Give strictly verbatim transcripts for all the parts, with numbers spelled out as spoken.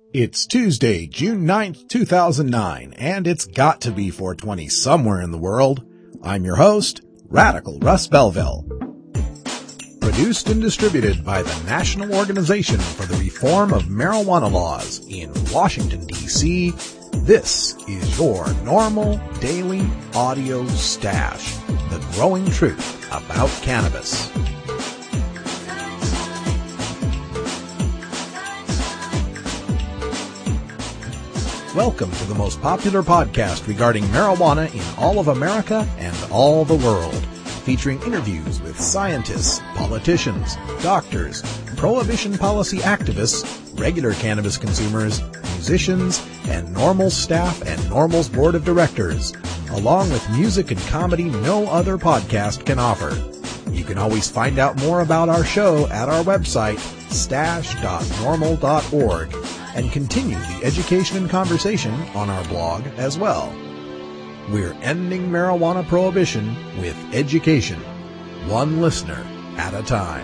It's Tuesday, June ninth, two thousand nine, and it's got to be four twenty somewhere in the world. I'm your host, Radical Russ Belville. Produced and distributed by the National Organization for the Reform of Marijuana Laws in Washington, D C, this is your normal daily audio stash, the growing truth about cannabis. Welcome to the most popular podcast regarding marijuana in all of America and all the world, featuring interviews with scientists, politicians, doctors, prohibition policy activists, regular cannabis consumers, musicians, and NORML staff and NORML's board of directors, along with music and comedy no other podcast can offer. You can always find out more about our show at our website, stash dot normal dot org, and continue the education and conversation on our blog as well. We're ending marijuana prohibition with education, one listener at a time.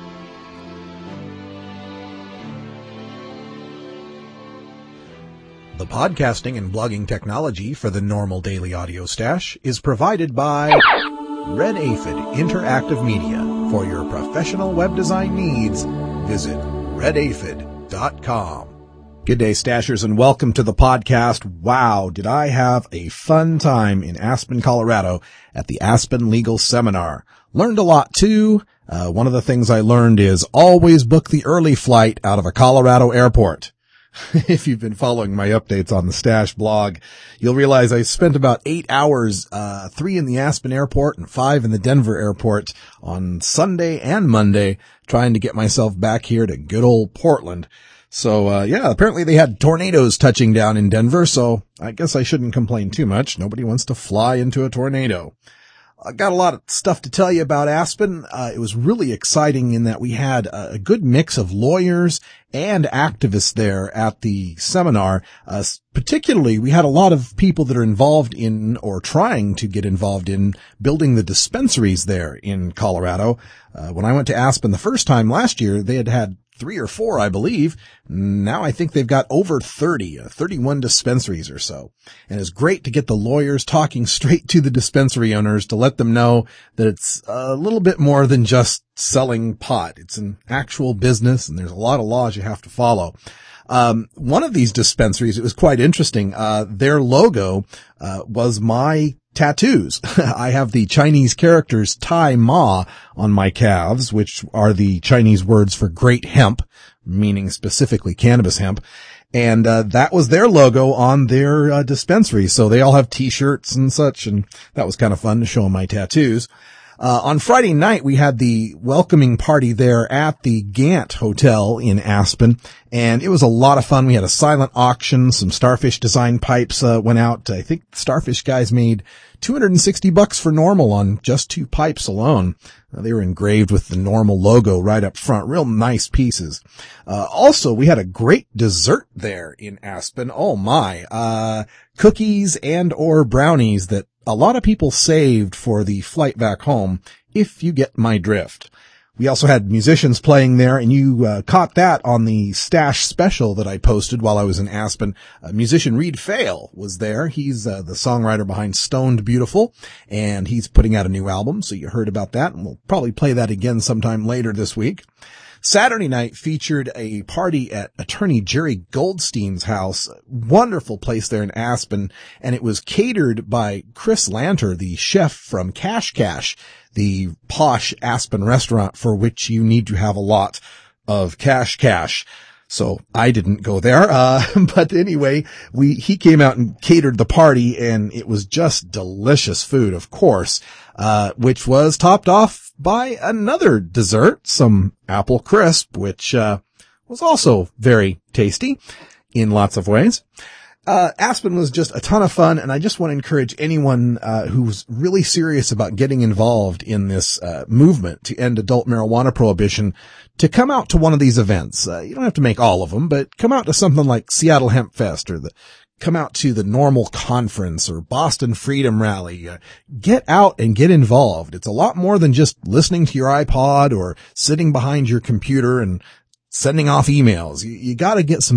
The podcasting and blogging technology for the NORML Daily Audio Stash is provided by Red Aphid Interactive Media. For your professional web design needs, visit red aphid dot com. Good day, Stashers, and welcome to the podcast. Wow, did I have a fun time in Aspen, Colorado at the Aspen Legal Seminar. Learned a lot, too. Uh, one of the things I learned is always book the early flight out of a Colorado airport. If you've been following my updates on the Stash blog, you'll realize I spent about eight hours, uh, three in the Aspen airport and five in the Denver airport on Sunday and Monday, trying to get myself back here to good old Portland. So, uh, yeah, apparently they had tornadoes touching down in Denver, so I guess I shouldn't complain too much. Nobody wants to fly into a tornado. I got a lot of stuff to tell you about Aspen. Uh, it was really exciting in that we had a, a good mix of lawyers and activists there at the seminar. Uh, particularly, we had a lot of people that are involved in or trying to get involved in building the dispensaries there in Colorado. Uh, when I went to Aspen the first time last year, they had had three or four, I believe. Now I think they've got over thirty, uh, thirty-one dispensaries or so. And it's great to get the lawyers talking straight to the dispensary owners to let them know that it's a little bit more than just selling pot. It's an actual business, and there's a lot of laws you have to follow. Um, one of these dispensaries, it was quite interesting. Uh, their logo, uh, was my tattoos. I have the Chinese characters Tai Ma on my calves, which are the Chinese words for great hemp, meaning specifically cannabis hemp. And, uh, that was their logo on their, uh, dispensary. So they all have t-shirts and such. And that was kind of fun to show them my tattoos. Uh, on Friday night, we had the welcoming party there at the Gant Hotel in Aspen, and it was a lot of fun. We had a silent auction, some Starfish design pipes, uh, went out. I think Starfish guys made two hundred sixty bucks for NORML on just two pipes alone. Uh, they were engraved with the NORML logo right up front. Real nice pieces. Uh, also, we had a great dessert there in Aspen. Oh my, uh, cookies and or brownies that a lot of people saved for the flight back home, if you get my drift. We also had musicians playing there, and you uh, caught that on the Stash special that I posted while I was in Aspen. Uh, musician Reed Fail was there. He's uh, the songwriter behind Stoned Beautiful, and he's putting out a new album, so you heard about that, and we'll probably play that again sometime later this week. Saturday night featured a party at attorney Jerry Goldstein's house. Wonderful place there in Aspen. And it was catered by Chris Lanter, the chef from Cash Cash, the posh Aspen restaurant for which you need to have a lot of cash cash. So I didn't go there. Uh, but anyway, we, he came out and catered the party, and it was just delicious food, of course, uh, which was topped off by another dessert, some apple crisp, which, uh, was also very tasty in lots of ways. Uh, Aspen was just a ton of fun, and I just want to encourage anyone, uh, who's really serious about getting involved in this, uh, movement to end adult marijuana prohibition to come out to one of these events. Uh, you don't have to make all of them, but come out to something like Seattle Hemp Fest or the, come out to the NORML Conference or Boston Freedom Rally. Uh, get out and get involved. It's a lot more than just listening to your iPod or sitting behind your computer and sending off emails. You, you gotta get some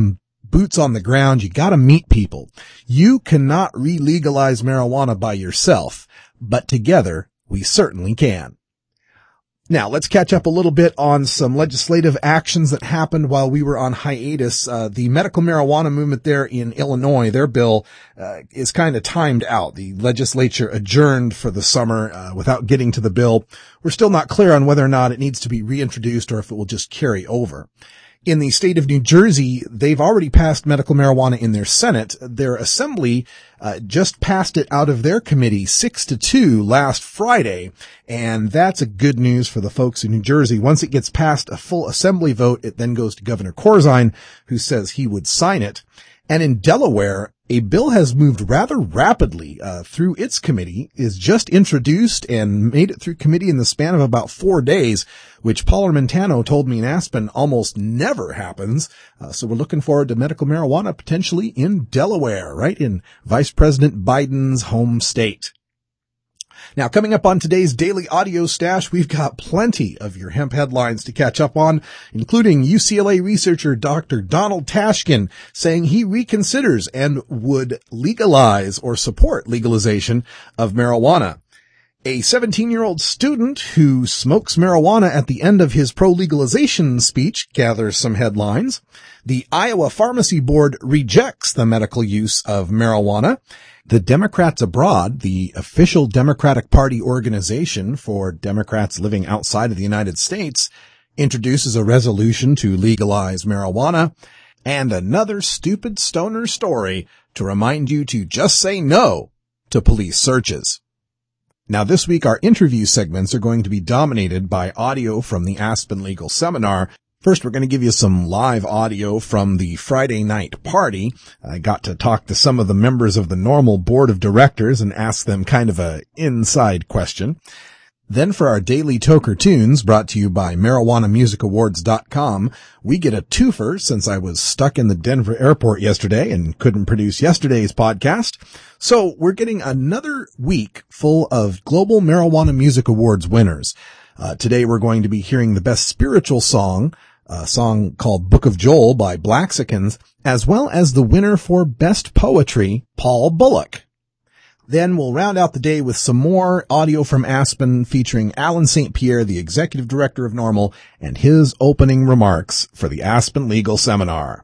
boots on the ground. You got to meet people. You cannot re-legalize marijuana by yourself, but together we certainly can. Now, let's catch up a little bit on some legislative actions that happened while we were on hiatus. Uh, the medical marijuana movement there in Illinois, their bill uh, is kind of timed out. The legislature adjourned for the summer uh, without getting to the bill. We're still not clear on whether or not it needs to be reintroduced or if it will just carry over. In the state of New Jersey, they've already passed medical marijuana in their Senate. Their assembly uh, just passed it out of their committee six to two last Friday, and that's a good news for the folks in New Jersey. Once it gets past a full assembly vote, it then goes to Governor Corzine, who says he would sign it. And in Delaware, a bill has moved rather rapidly uh, through its committee, is just introduced and made it through committee in the span of about four days, which Paul Armentano told me in Aspen almost never happens. Uh, so we're looking forward to medical marijuana potentially in Delaware, right in Vice President Biden's home state. Now, coming up on today's Daily Audio Stash, we've got plenty of your hemp headlines to catch up on, including U C L A researcher Doctor Donald Tashkin saying he reconsiders and would legalize or support legalization of marijuana. A seventeen-year-old student who smokes marijuana at the end of his pro-legalization speech gathers some headlines. The Iowa Pharmacy Board rejects the medical use of marijuana. The Democrats Abroad, the official Democratic Party organization for Democrats living outside of the United States, introduces a resolution to legalize marijuana, and another stupid stoner story to remind you to just say no to police searches. Now, this week, our interview segments are going to be dominated by audio from the Aspen Legal Seminar. First, we're going to give you some live audio from the Friday night party. I got to talk to some of the members of the normal board of directors and ask them kind of a inside question. Then for our daily Toker Tunes, brought to you by marijuana music awards dot com, we get a twofer since I was stuck in the Denver airport yesterday and couldn't produce yesterday's podcast. So we're getting another week full of Global Marijuana Music Awards winners. Uh, today we're going to be hearing the best spiritual song, a song called Book of Joel by Blaxicans, as well as the winner for best poetry, Paul Bullock. Then we'll round out the day with some more audio from Aspen featuring Alan Saint Pierre, the executive director of NORML, and his opening remarks for the Aspen Legal Seminar.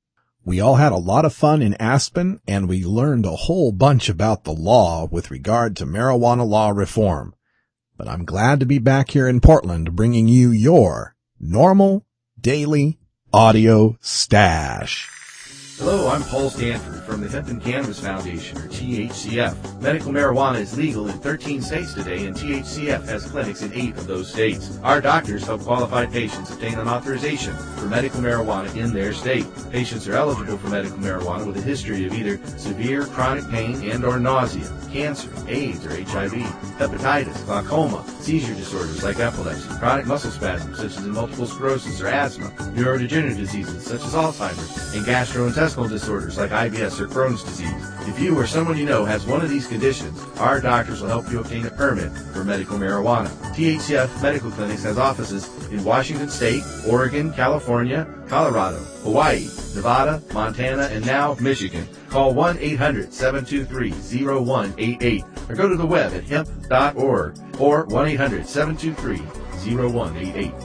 We all had a lot of fun in Aspen, and we learned a whole bunch about the law with regard to marijuana law reform. But I'm glad to be back here in Portland bringing you your normal daily audio stash. Hello, I'm Paul Stanford from the Hemp and Cannabis Foundation, or T H C F. Medical marijuana is legal in thirteen states today, and T H C F has clinics in eight of those states. Our doctors help qualified patients obtain an authorization for medical marijuana in their state. Patients are eligible for medical marijuana with a history of either severe chronic pain and or nausea, cancer, AIDS or H I V, hepatitis, glaucoma, seizure disorders like epilepsy, chronic muscle spasms such as multiple sclerosis or asthma, neurodegenerative diseases such as Alzheimer's, and gastrointestinal disorders like I B S or Crohn's disease. If you or someone you know has one of these conditions, our doctors will help you obtain a permit for medical marijuana. T H C F Medical Clinics has offices in Washington State, Oregon, California, Colorado, Hawaii, Nevada, Montana, and now Michigan. Call one eight hundred seven two three oh one eight eight or go to the web at hemp dot org or one eight hundred seven two three oh one eight eight.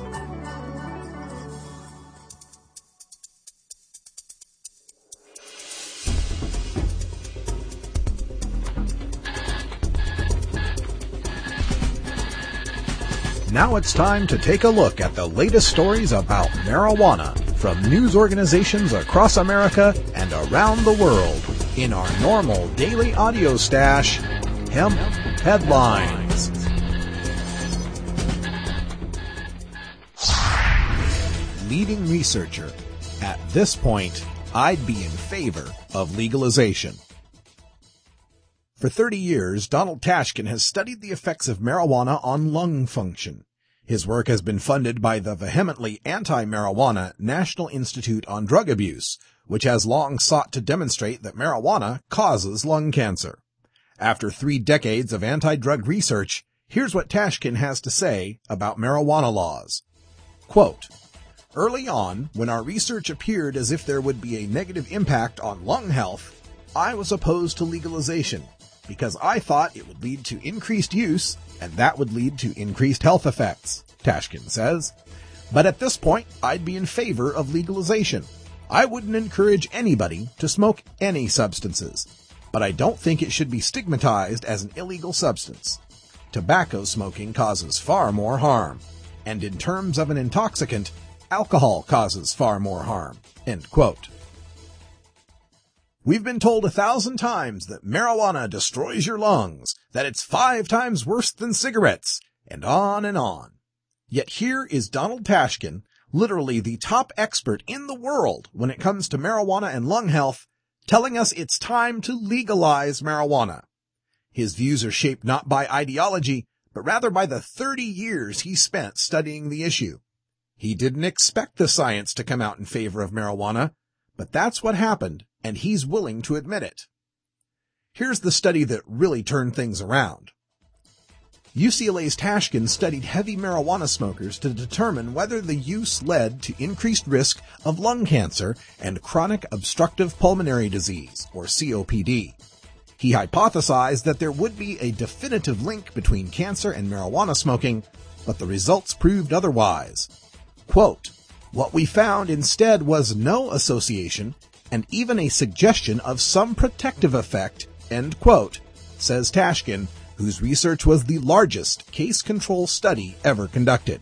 Now it's time to take a look at the latest stories about marijuana from news organizations across America and around the world in our normal daily audio stash, Hemp Headlines. Leading researcher. At this point, I'd be in favor of legalization. For thirty years, Donald Tashkin has studied the effects of marijuana on lung function. His work has been funded by the vehemently anti-marijuana National Institute on Drug Abuse, which has long sought to demonstrate that marijuana causes lung cancer. After three decades of anti-drug research, here's what Tashkin has to say about marijuana laws. Quote, Early on, when our research appeared as if there would be a negative impact on lung health, I was opposed to legalization because I thought it would lead to increased use and that would lead to increased health effects, Tashkin says. But at this point, I'd be in favor of legalization. I wouldn't encourage anybody to smoke any substances, but I don't think it should be stigmatized as an illegal substance. Tobacco smoking causes far more harm, and in terms of an intoxicant, alcohol causes far more harm. End quote. We've been told a thousand times that marijuana destroys your lungs, that it's five times worse than cigarettes, and on and on. Yet here is Donald Tashkin, literally the top expert in the world when it comes to marijuana and lung health, telling us it's time to legalize marijuana. His views are shaped not by ideology, but rather by the thirty years he spent studying the issue. He didn't expect the science to come out in favor of marijuana, but that's what happened, and he's willing to admit it. Here's the study that really turned things around. U C L A's Tashkin studied heavy marijuana smokers to determine whether the use led to increased risk of lung cancer and chronic obstructive pulmonary disease, or C O P D. He hypothesized that there would be a definitive link between cancer and marijuana smoking, but the results proved otherwise. Quote, "What we found instead was no association and even a suggestion of some protective effect," end quote, says Tashkin, whose research was the largest case control study ever conducted.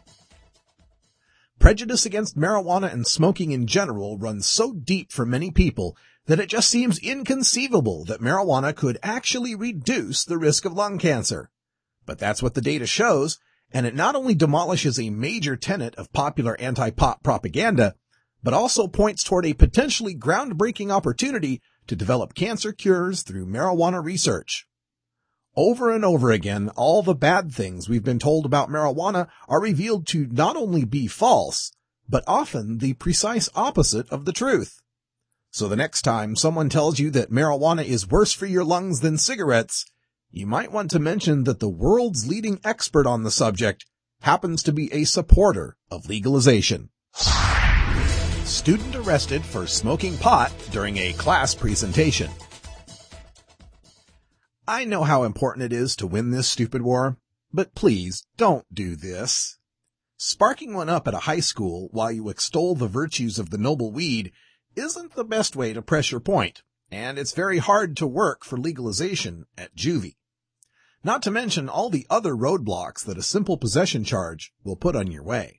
Prejudice against marijuana and smoking in general runs so deep for many people that it just seems inconceivable that marijuana could actually reduce the risk of lung cancer. But that's what the data shows, and it not only demolishes a major tenet of popular anti-pot propaganda, but also points toward a potentially groundbreaking opportunity to develop cancer cures through marijuana research. Over and over again, all the bad things we've been told about marijuana are revealed to not only be false, but often the precise opposite of the truth. So the next time someone tells you that marijuana is worse for your lungs than cigarettes, you might want to mention that the world's leading expert on the subject happens to be a supporter of legalization. Student arrested for smoking pot during a class presentation. I know how important it is to win this stupid war, but please don't do this. Sparking one up at a high school while you extol the virtues of the noble weed isn't the best way to press your point, and it's very hard to work for legalization at juvie. Not to mention all the other roadblocks that a simple possession charge will put on your way.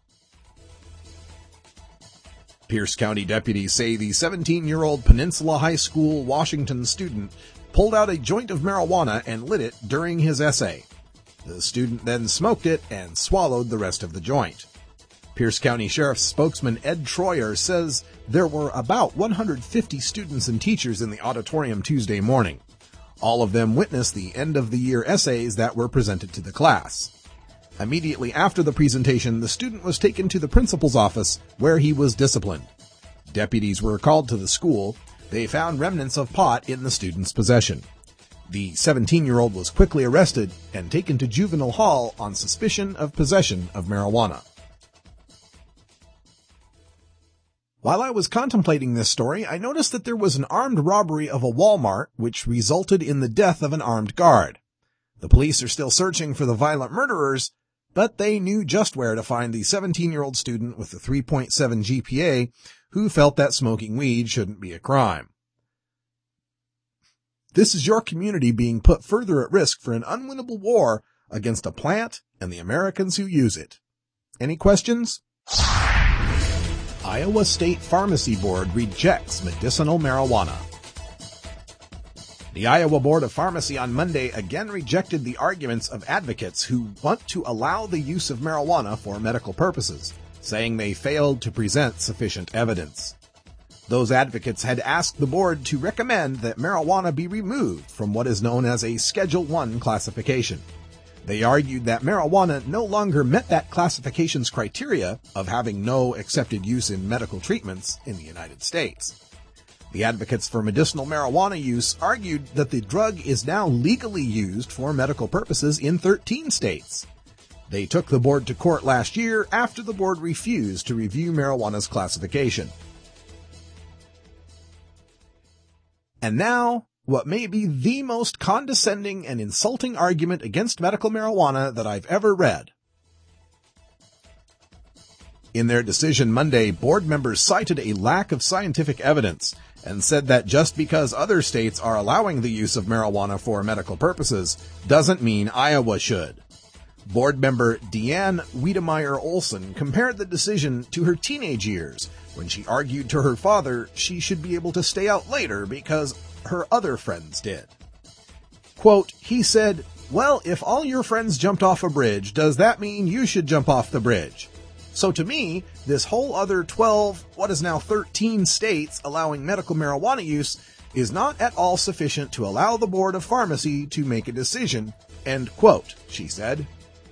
Pierce County deputies say the seventeen-year-old Peninsula High School Washington student pulled out a joint of marijuana and lit it during his essay. The student then smoked it and swallowed the rest of the joint. Pierce County Sheriff's spokesman Ed Troyer says there were about one hundred fifty students and teachers in the auditorium Tuesday morning. All of them witnessed the end-of-the-year essays that were presented to the class. Immediately after the presentation, the student was taken to the principal's office, where he was disciplined. Deputies were called to the school. They found remnants of pot in the student's possession. The seventeen-year-old was quickly arrested and taken to juvenile hall on suspicion of possession of marijuana. While I was contemplating this story, I noticed that there was an armed robbery of a Walmart which resulted in the death of an armed guard. The police are still searching for the violent murderers, but they knew just where to find the seventeen-year-old student with the three point seven G P A who felt that smoking weed shouldn't be a crime. This is your community being put further at risk for an unwinnable war against a plant and the Americans who use it. Any questions? Iowa State Pharmacy Board rejects medicinal marijuana. The Iowa Board of Pharmacy on Monday again rejected the arguments of advocates who want to allow the use of marijuana for medical purposes, saying they failed to present sufficient evidence. Those advocates had asked the board to recommend that marijuana be removed from what is known as a Schedule one classification. They argued that marijuana no longer met that classification's criteria of having no accepted use in medical treatments in the United States. The advocates for medicinal marijuana use argued that the drug is now legally used for medical purposes in thirteen states. They took the board to court last year after the board refused to review marijuana's classification. And now, what may be the most condescending and insulting argument against medical marijuana that I've ever read. In their decision Monday, board members cited a lack of scientific evidence and said that just because other states are allowing the use of marijuana for medical purposes doesn't mean Iowa should. Board member Deanne Wiedemeyer Olson compared the decision to her teenage years when she argued to her father she should be able to stay out later because her other friends did. Quote, he said, well, if all your friends jumped off a bridge, does that mean you should jump off the bridge? So to me, this whole other twelve, what is now thirteen states allowing medical marijuana use is not at all sufficient to allow the Board of Pharmacy to make a decision, end quote, she said.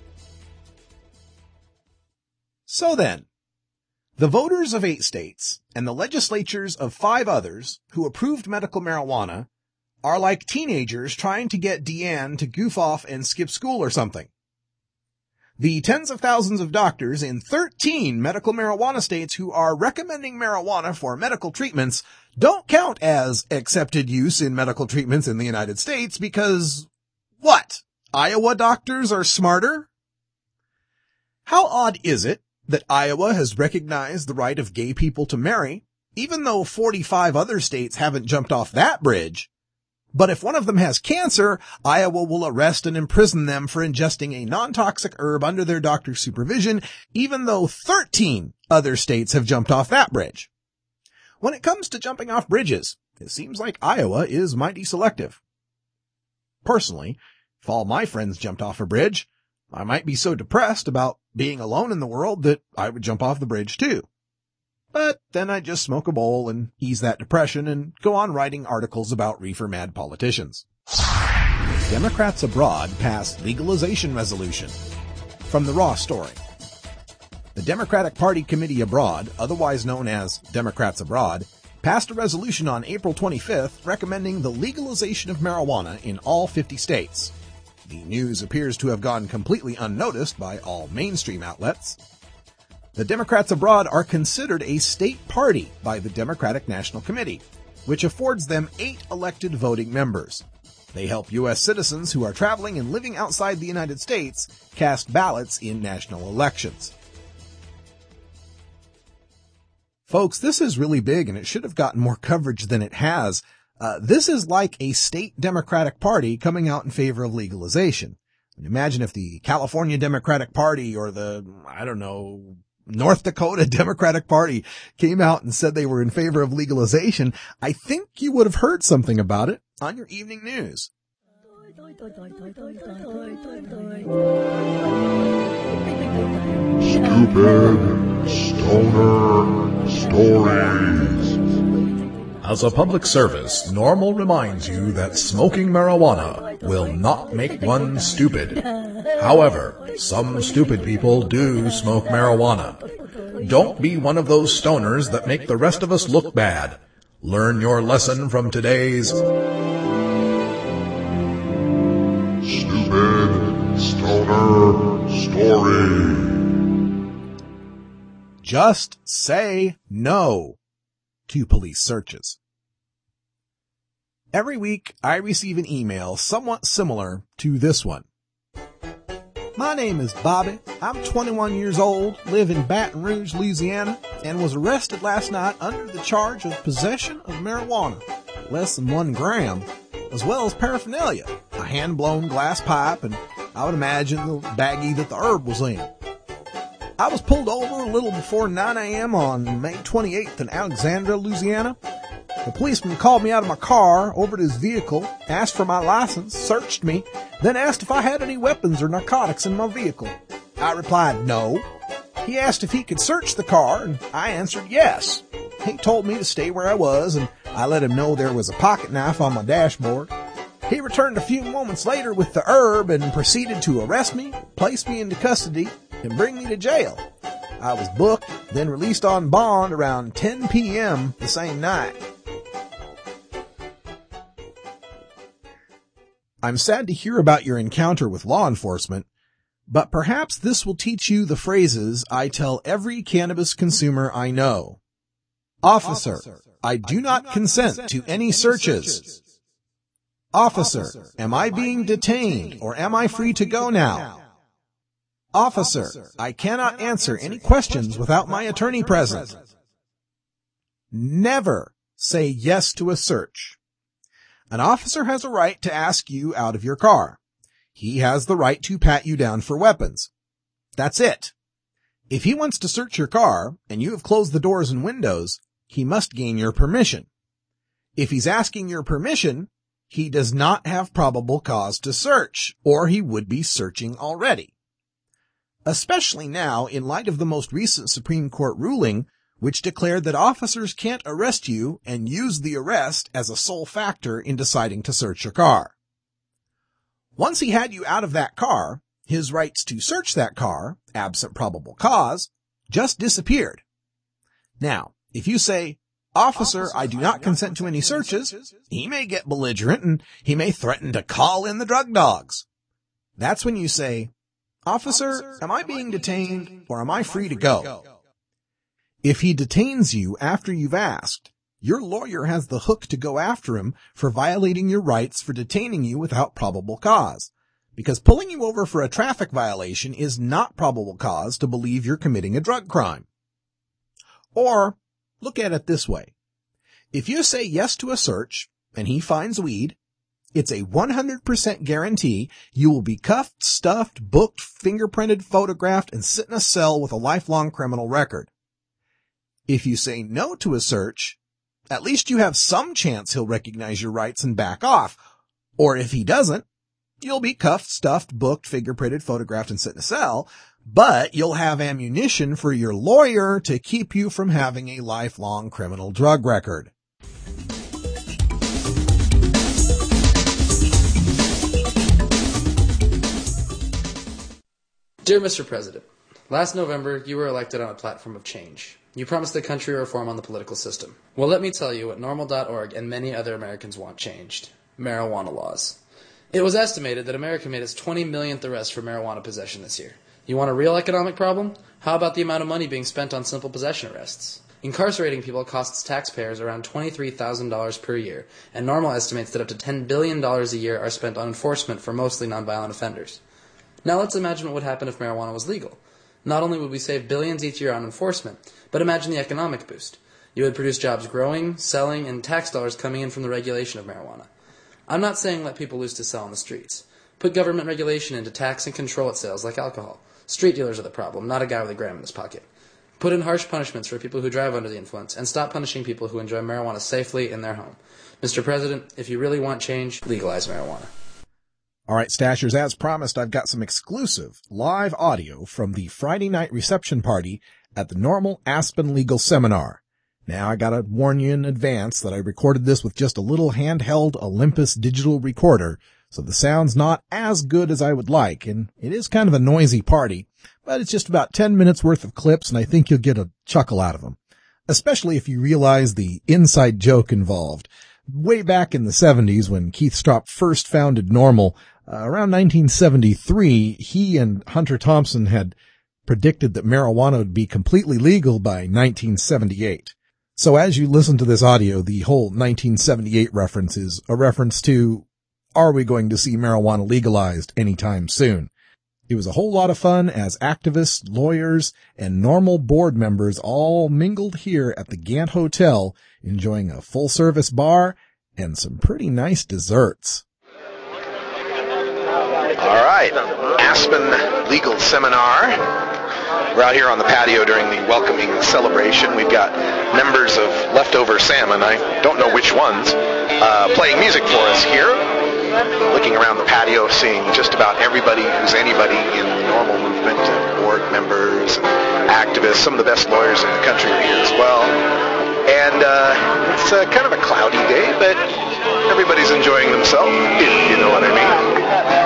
So then, the voters of eight states and the legislatures of five others who approved medical marijuana are like teenagers trying to get Deanne to goof off and skip school or something. The tens of thousands of doctors in thirteen medical marijuana states who are recommending marijuana for medical treatments don't count as accepted use in medical treatments in the United States because, what, Iowa doctors are smarter? How odd is it that Iowa has recognized the right of gay people to marry, even though forty-five other states haven't jumped off that bridge? But if one of them has cancer, Iowa will arrest and imprison them for ingesting a non-toxic herb under their doctor's supervision, even though thirteen other states have jumped off that bridge. When it comes to jumping off bridges, it seems like Iowa is mighty selective. Personally, if all my friends jumped off a bridge, I might be so depressed about being alone in the world that I would jump off the bridge too. But then I'd just smoke a bowl and ease that depression and go on writing articles about reefer-mad politicians. Democrats abroad pass legalization resolution. From the Raw story. The Democratic Party Committee Abroad, otherwise known as Democrats Abroad, passed a resolution on April twenty-fifth recommending the legalization of marijuana in all fifty states. The news appears to have gone completely unnoticed by all mainstream outlets. The Democrats abroad are considered a state party by the Democratic National Committee, which affords them eight elected voting members. They help U S citizens who are traveling and living outside the United States cast ballots in national elections. Folks, this is really big and it should have gotten more coverage than it has. Uh, this is like a state Democratic Party coming out in favor of legalization. Imagine if the California Democratic Party or the, I don't know, North Dakota Democratic Party came out and said they were in favor of legalization. I think you would have heard something about it on your evening news. Stupid Stoner Stories. As a public service, Normal reminds you that smoking marijuana will not make one stupid. However, some stupid people do smoke marijuana. Don't be one of those stoners that make the rest of us look bad. Learn your lesson from today's Stupid Stoner Story. Just say no to police searches. Every week, I receive an email somewhat similar to this one. My name is Bobby. I'm twenty-one years old, live in Baton Rouge, Louisiana, and was arrested last night under the charge of possession of marijuana, less than one gram, as well as paraphernalia, a hand-blown glass pipe, and I would imagine the baggie that the herb was in. I was pulled over a little before nine a.m. on May twenty-eighth in Alexandria, Louisiana. The policeman called me out of my car, over to his vehicle, asked for my license, searched me, then asked if I had any weapons or narcotics in my vehicle. I replied no. He asked if he could search the car, and I answered yes. He told me to stay where I was, and I let him know there was a pocket knife on my dashboard. He returned a few moments later with the herb and proceeded to arrest me, place me into custody, and bring me to jail. I was booked, then released on bond around ten p.m. the same night. I'm sad to hear about your encounter with law enforcement, But perhaps this will teach you the phrases I tell every cannabis consumer I know. Officer, I do not consent to any searches. Officer, am I being detained or am I free to go now? Officer, I cannot answer any questions without my attorney present. Never say yes to a search. An officer has a right to ask you out of your car. He has the right to pat you down for weapons. That's it. If he wants to search your car and you have closed the doors and windows, he must gain your permission. If he's asking your permission, he does not have probable cause to search, or he would be searching already. Especially now, in light of the most recent Supreme Court ruling, which declared that officers can't arrest you and use the arrest as a sole factor in deciding to search your car. Once he had you out of that car, his rights to search that car, absent probable cause, just disappeared. Now, if you say, Officer, I do not consent to any searches, he may get belligerent and he may threaten to call in the drug dogs. That's when you say, Officer, am I being detained or am I free to go? If he detains you after you've asked, your lawyer has the hook to go after him for violating your rights for detaining you without probable cause, because pulling you over for a traffic violation is not probable cause to believe you're committing a drug crime. Or, look at it this way. If you say yes to a search and he finds weed, it's a one hundred percent guarantee you will be cuffed, stuffed, booked, fingerprinted, photographed, and sit in a cell with a lifelong criminal record. If you say no to a search, at least you have some chance he'll recognize your rights and back off. Or if he doesn't, you'll be cuffed, stuffed, booked, fingerprinted, photographed, and sit in a cell, but you'll have ammunition for your lawyer to keep you from having a lifelong criminal drug record. Dear Mister President, last November you were elected on a platform of change. You promised the country reform on the political system. Well, let me tell you what Normal dot org and many other Americans want changed. Marijuana laws. It was estimated that America made its twenty millionth arrest for marijuana possession this year. You want a real economic problem? How about the amount of money being spent on simple possession arrests? Incarcerating people costs taxpayers around twenty-three thousand dollars per year, and Normal estimates that up to ten billion dollars a year are spent on enforcement for mostly nonviolent offenders. Now let's imagine what would happen if marijuana was legal. Not only would we save billions each year on enforcement, but imagine the economic boost. You would produce jobs growing, selling, and tax dollars coming in from the regulation of marijuana. I'm not saying let people loose to sell on the streets. Put government regulation into tax and control at sales like alcohol. Street dealers are the problem, not a guy with a gram in his pocket. Put in harsh punishments for people who drive under the influence, and stop punishing people who enjoy marijuana safely in their home. Mister President, if you really want change, legalize marijuana. All right, Stashers, as promised, I've got some exclusive live audio from the Friday night reception party at the Normal Aspen Legal Seminar. Now, I gotta warn you in advance that I recorded this with just a little handheld Olympus digital recorder, so the sound's not as good as I would like, and it is kind of a noisy party, but it's just about ten minutes worth of clips, and I think you'll get a chuckle out of them, especially if you realize the inside joke involved. Way back in the seventies, when Keith Stroup first founded Normal, uh, around nineteen seventy-three, he and Hunter Thompson had predicted that marijuana would be completely legal by nineteen seventy-eight. So as you listen to this audio, the whole nineteen seventy-eight reference is a reference to, are we going to see marijuana legalized anytime soon? It was a whole lot of fun as activists, lawyers, and Normal board members all mingled here at the Gant Hotel, enjoying a full-service bar and some pretty nice desserts. All right, Aspen Legal Seminar. We're out here on the patio during the welcoming celebration. We've got members of Leftover Salmon, I don't know which ones, uh, playing music for us here. Looking around the patio, seeing just about everybody who's anybody in the Normal movement, and board members, and activists. Some of the best lawyers in the country are here as well. And uh, it's uh, kind of a cloudy day, but everybody's enjoying themselves, if you know what I mean.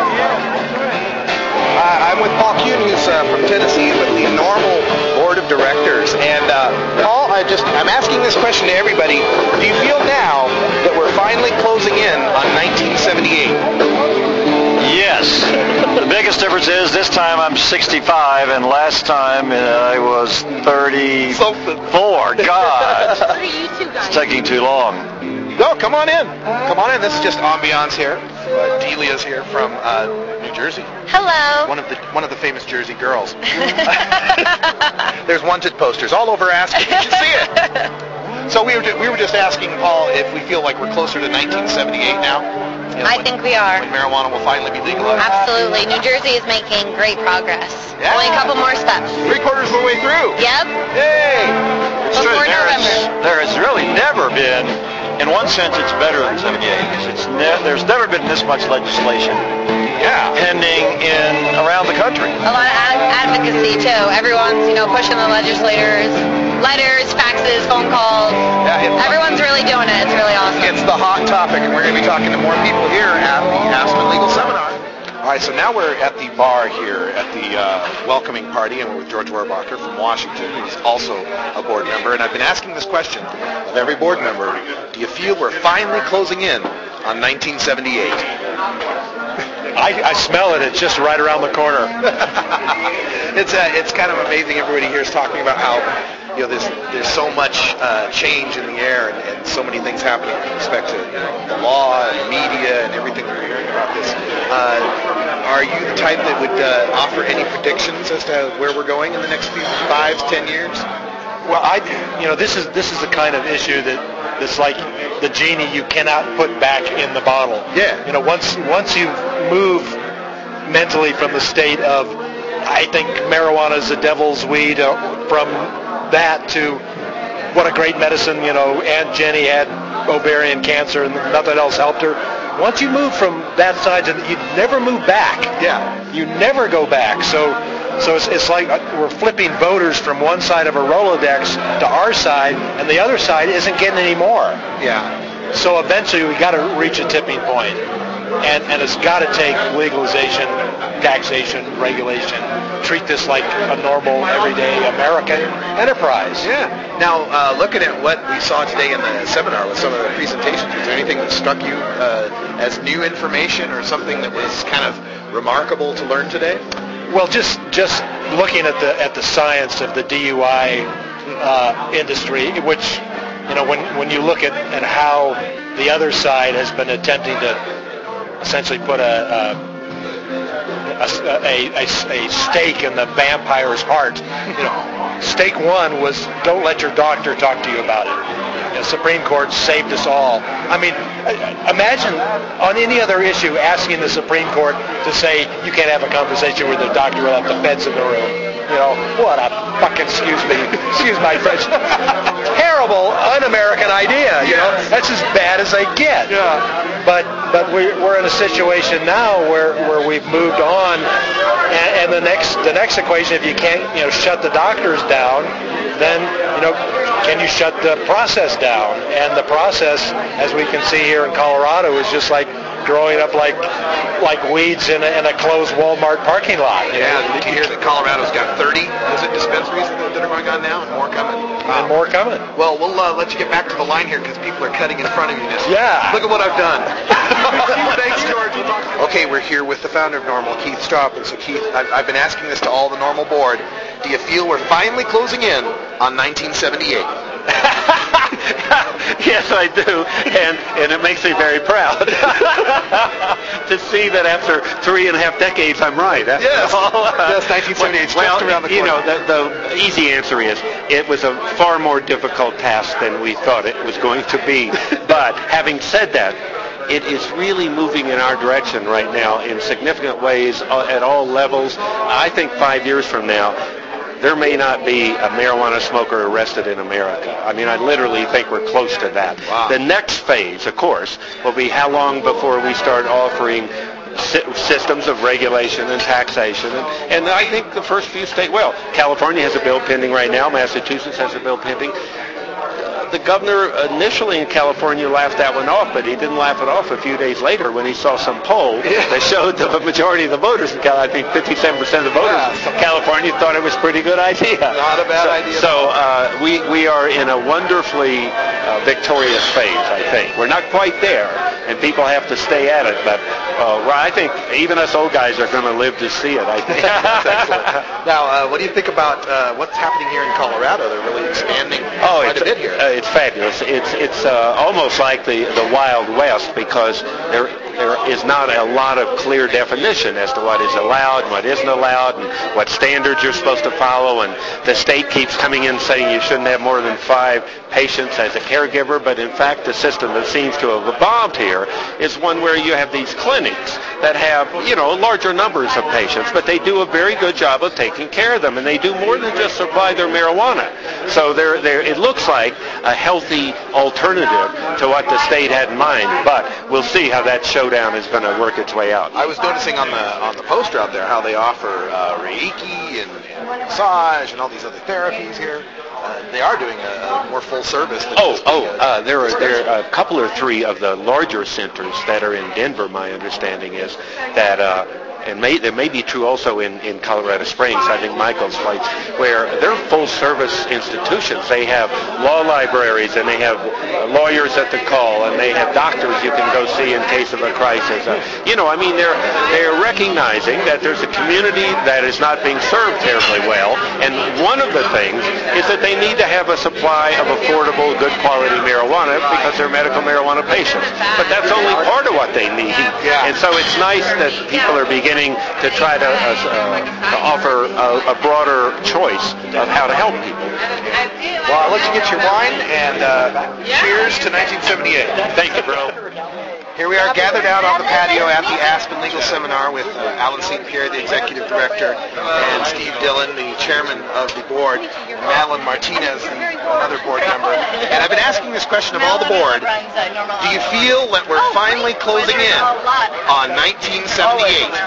Uh, I'm with Paul Kuhn, who's uh, from Tennessee, with the Normal Board of Directors. And uh, Paul, I just, I'm asking this question to everybody. Do you feel now that we're finally closing in on nineteen seventy-eight? Yes. biggest difference is this time I'm sixty-five, and last time uh, I was thirty-four. God. What are you two guys? It's taking too long. No, come on in. Come on in. This is just ambiance here. Uh, Delia's here from uh, New Jersey. Hello. One of the one of the famous Jersey girls. There's wanted posters all over Aspen. You can see it. So we were ju- we were just asking Paul if we feel like we're closer to nineteen seventy-eight now. You know, I when, think we are. When marijuana will finally be legalized. Absolutely. New Jersey is making great progress. Yeah. Only a couple more steps. Three quarters of the way through. Yep. Yay! It's true. Before There November. is- there has really never been, in one sense, it's better than seventy-eight. It's ne- there's never been this much legislation Yeah. pending in around the country. A lot of ad- advocacy too. Everyone's, you know, pushing the legislators. Letters, faxes, phone calls. Yeah, it's- Everyone's really doing it. It's really awesome. It's the hot topic, and we're going to be talking to more people here at the Aspen Legal Seminar. All right, so now we're at the bar here at the uh, welcoming party, and we're with George Warbacher from Washington, who's also a board member. And I've been asking this question of every board member: do you feel we're finally closing in on nineteen seventy-eight? I, I smell it. It's just right around the corner. it's uh, it's kind of amazing. Everybody here is talking about how, you know, there's there's so much uh, change in the air, and, and so many things happening with respect to, you know, the law and media and everything that we're hearing about this. Uh, are you the type that would uh, offer any predictions as to where we're going in the next few five, ten years? Well, I, you know, this is this is the kind of issue that that's like the genie you cannot put back in the bottle. Yeah. You know, once once you move mentally from the state of I think marijuana is the devil's weed, uh, from that to what a great medicine. You know, Aunt Jenny had ovarian cancer and nothing else helped her. Once you move from that side to the, you never move back. Yeah. You never go back. So. So it's, it's like we're flipping voters from one side of a Rolodex to our side, and the other side isn't getting any more. Yeah. So eventually we got to reach a tipping point, and and it's got to take legalization, taxation, regulation. Treat this like a normal, everyday American enterprise. Yeah. Now, uh, looking at what we saw today in the seminar with some of the presentations, was there anything that struck you uh, as new information or something that was kind of remarkable to learn today? Well, just just looking at the at the science of the D U I uh, industry, which, you know, when when you look at, at how the other side has been attempting to essentially put a a, a, a, a stake in the vampire's heart. You know, stake one was don't let your doctor talk to you about it. The Supreme Court saved us all. I mean, imagine on any other issue asking the Supreme Court to say you can't have a conversation with the doctor without the feds in the room. You know, what a fucking, excuse me, excuse my French, terrible, un-American idea. You know, that's as bad as they get. Yeah. But but we're we're in a situation now where, where we've moved on, and, and the next the next equation, if you can't, you know, shut the doctors down, then, you know, can you shut the process down? And the process, as we can see here in Colorado, is just like growing up like like weeds in a, in a closed Walmart parking lot. Yeah, did you hear that Colorado's got thirty is it dispensaries that, that are going on now, and more coming? Wow. And more coming. Well, we'll uh, let you get back to the line here because people are cutting in front of you. Just Yeah. Look at what I've done. Thanks, George. We'll talk to you. Okay, we're here with the founder of Normal, Keith Stroup. And so, Keith, I've, I've been asking this to all the Normal board. Do you feel we're finally closing in on nineteen seventy-eight? Yes, I do, and and it makes me very proud to see that after three and a half decades, I'm right. After Yes, all, uh, yes, nineteen seventy-eight, well, just around the you corner. know, the, the easy answer is it was a far more difficult task than we thought it was going to be. But having said that, it is really moving in our direction right now in significant ways uh, at all levels. I think five years from now, there may not be a marijuana smoker arrested in America. I mean, I literally think we're close to that. Wow. The next phase, of course, will be how long before we start offering sy- systems of regulation and taxation. And, and I think the first few states, well, California has a bill pending right now. Massachusetts has a bill pending. The governor initially in California laughed that one off, but he didn't laugh it off a few days later when he saw some poll that showed the majority of the voters in California, I think fifty-seven percent of the voters Yeah. in California thought it was a pretty good idea. Not a bad so, idea. So uh, we, we are in a wonderfully uh, victorious phase, I think. We're not quite there, and people have to stay at it. But uh, well, I think even us old guys are going to live to see it, I think. Now, uh, what do you think about uh, what's happening here in Colorado? They're really expanding oh, quite it's, a bit here. Uh, it's fabulous. It's it's uh, almost like the, the Wild West, because there there is not a lot of clear definition as to what is allowed and what isn't allowed and what standards you're supposed to follow. And the state keeps coming in saying you shouldn't have more than five patients as a caregiver. But in fact, the system that seems to have evolved here is one where you have these clinics that have, you know, larger numbers of patients, but they do a very good job of taking care of them, and they do more than just supply their marijuana. So they're, they're, it looks like a healthy alternative to what the state had in mind, but we'll see how that showdown is going to work its way out. I was noticing on the on the poster out there how they offer uh, Reiki and, and massage and all these other therapies here. Uh, they are doing a, a more full service. Than oh, oh, uh, there are there are a couple or three of the larger centers that are in Denver. My understanding is that. Uh, And may, it may be true also in, in Colorado Springs, I think Michael's place, where they're full-service institutions. They have law libraries, and they have lawyers at the call, and they have doctors you can go see in case of a crisis. Uh, you know, I mean, they're they're recognizing that there's a community that is not being served terribly well, and one of the things is that they need to have a supply of affordable, good-quality marijuana because they're medical marijuana patients. But that's only part of what they need. And so it's nice that people are beginning to try to, uh, to offer a, a broader choice of how to help people. Well, I'll let you get your wine, and uh, cheers to nineteen seventy-eight. Thank you, bro. Here we are gathered out on the patio at the Aspen Legal Seminar with uh, Alan Saint Pierre, the executive director, and Steve Dillon, the chairman of the board, and Madeline Martinez, the another board member. And I've been asking this question of all the board. Do you feel that we're finally closing in on nineteen seventy-eight?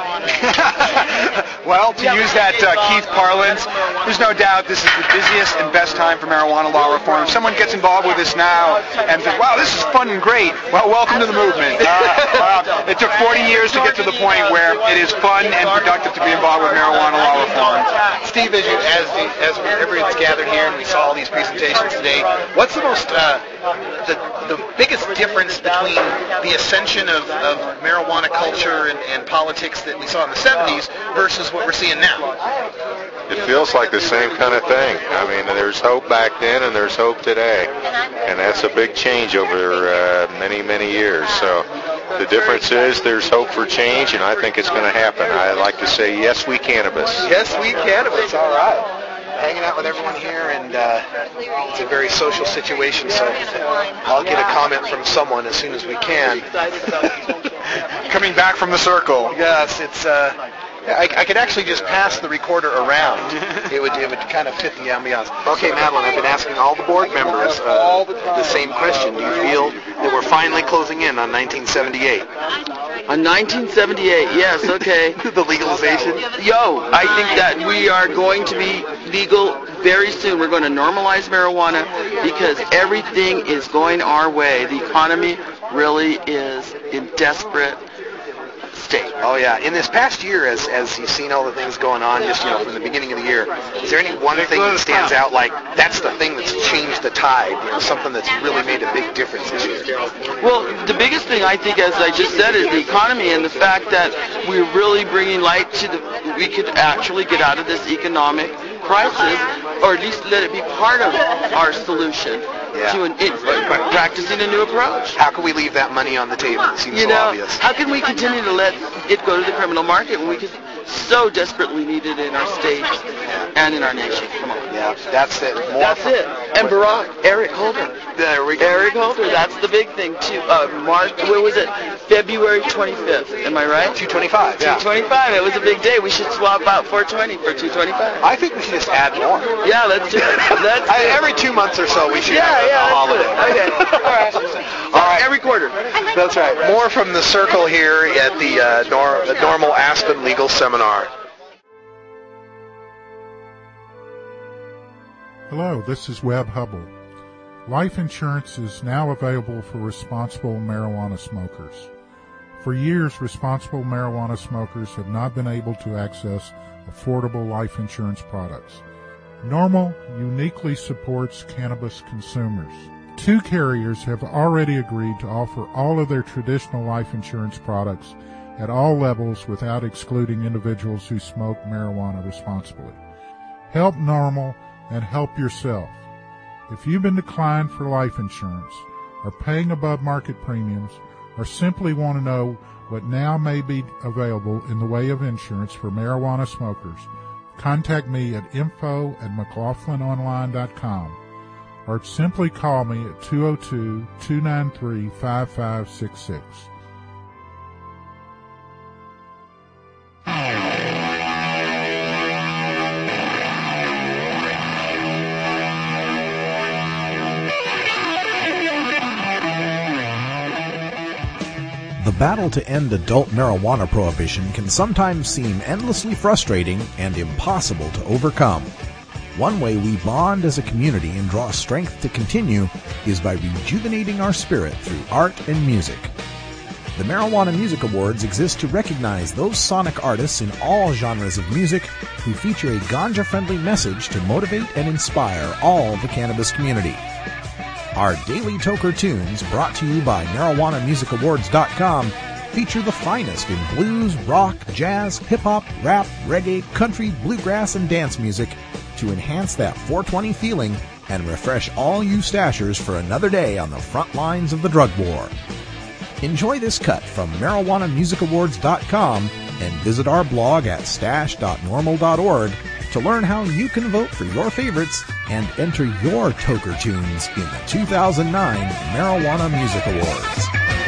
Well, to use that uh, Keith parlance, there's no doubt this is the busiest and best time for marijuana law reform. If someone gets involved with this now and says, wow, this is fun and great, well, welcome to the movement. Uh, uh, it took forty years to get to the point where it is fun and productive to be involved with marijuana law reform. Steve, as, you, as, the, as everyone's gathered here and we saw all these presentations today, what's the most, uh, the, the biggest difference between the ascension of, of marijuana culture and, and politics that we saw in the seventies versus what we're seeing now? It feels like the same kind of thing. I mean, there's hope back then and there's hope today. And that's a big change over uh, many, many years. So the difference is there's hope for change, and I think it's going to happen. I like to say, yes, we cannabis. Yes, we cannabis. All right. Hanging out with everyone here, and uh, it's a very social situation, so I'll get a comment from someone as soon as we can. Coming back from the circle. Yes, it's... Uh, I, I could actually just pass the recorder around. It would it would kind of fit the ambiance. Okay, Madeline, I've been asking all the board members uh, the same question. Do you feel that we're finally closing in on nineteen seventy-eight? On nineteen seventy-eight, yes, okay. The legalization? Yo, I think that we are going to be legal very soon. We're going to normalize marijuana because everything is going our way. The economy really is in desperate state. Oh yeah. In this past year, as as you've seen all the things going on, just you know from the beginning of the year, is there any one thing that stands out like that's the thing that's changed the tide? You know, something that's really made a big difference this year. Well, the biggest thing I think, as I just said, is the economy and the fact that we're really bringing light to the. We could actually get out of this economic crisis, or at least let it be part of our solution. Yeah. To an, it, practicing a new approach. How can we leave that money on the table? It seems you so know, obvious. How can we continue to let it go to the criminal market when we could so desperately need it in our state and in our nation? Come on. Yeah, that's it. More that's it. And Barack, Eric Holder. There we go. Eric Holder, that's the big thing too. Uh, March, what was it? February twenty-fifth. Am I right? two twenty-five. Yeah. two twenty-five. It was a big day. We should swap out four twenty for two twenty-five. I think we should just add more. Yeah, let's do it. Let's I, do it. every two months or so we should yeah, have yeah, a holiday. Okay. All right. All right. Every quarter. That's right. More from the circle here at the, uh, nor- the normal Aspen Legal Seminar. Hello, this is Webb Hubble. Life insurance is now available for responsible marijuana smokers. For years, responsible marijuana smokers have not been able to access affordable life insurance products. Normal uniquely supports cannabis consumers. two carriers have already agreed to offer all of their traditional life insurance products at all levels without excluding individuals who smoke marijuana responsibly. Help NORML and help yourself. If you've been declined for life insurance, are paying above market premiums, or simply want to know what now may be available in the way of insurance for marijuana smokers, contact me at info at mclaughlin online dot com or simply call me at two oh two, two nine three, five five six six. The battle to end adult marijuana prohibition can sometimes seem endlessly frustrating and impossible to overcome. One way we bond as a community and draw strength to continue is by rejuvenating our spirit through art and music. The Marijuana Music Awards exist to recognize those sonic artists in all genres of music who feature a ganja-friendly message to motivate and inspire all the cannabis community. Our daily Toker Tunes, brought to you by marijuana music awards dot com, feature the finest in blues, rock, jazz, hip-hop, rap, reggae, country, bluegrass, and dance music to enhance that four twenty feeling and refresh all you stashers for another day on the front lines of the drug war. Enjoy this cut from marijuana music awards dot com and visit our blog at stash dot normal dot org to learn how you can vote for your favorites and enter your Toker Tunes in the two thousand nine Marijuana Music Awards.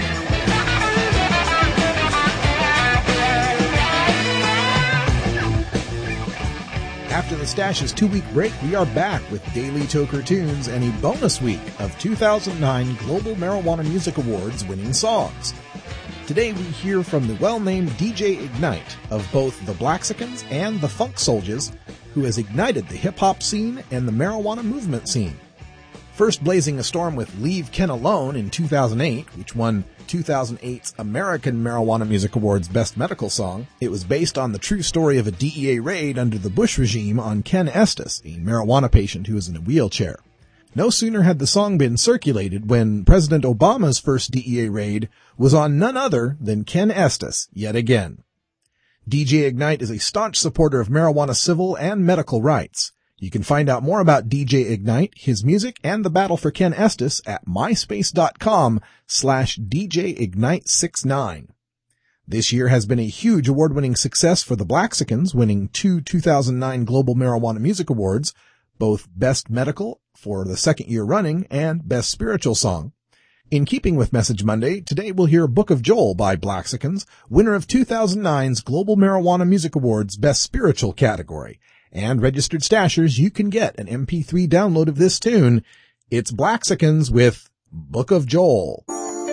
After the Stash's two-week break, we are back with daily Toker Tunes and a bonus week of two thousand nine Global Marijuana Music Awards winning songs. Today we hear from the well-named D J Ignite of both the Blaxicans and the Funk Soldiers, who has ignited the hip-hop scene and the marijuana movement scene. First blazing a storm with Leave Ken Alone in two thousand eight, which won two thousand eight's American Marijuana Music Awards Best Medical Song. It was based on the true story of a D E A raid under the Bush regime on Ken Estes, a marijuana patient who was in a wheelchair. No sooner had the song been circulated when President Obama's first D E A raid was on none other than Ken Estes yet again. D J Ignite is a staunch supporter of marijuana civil and medical rights. You can find out more about D J Ignite, his music, and the battle for Ken Estes at myspace.com slash DJIgnite69. This year has been a huge award-winning success for the Blaxicans, winning two two thousand nine Global Marijuana Music Awards, both Best Medical for the second year running and Best Spiritual Song. In keeping with Message Monday, today we'll hear Book of Joel by Blaxicans, winner of two thousand nine's Global Marijuana Music Awards Best Spiritual category. And registered stashers, you can get an M P three download of this tune. It's Blaxicans with Book of Joel.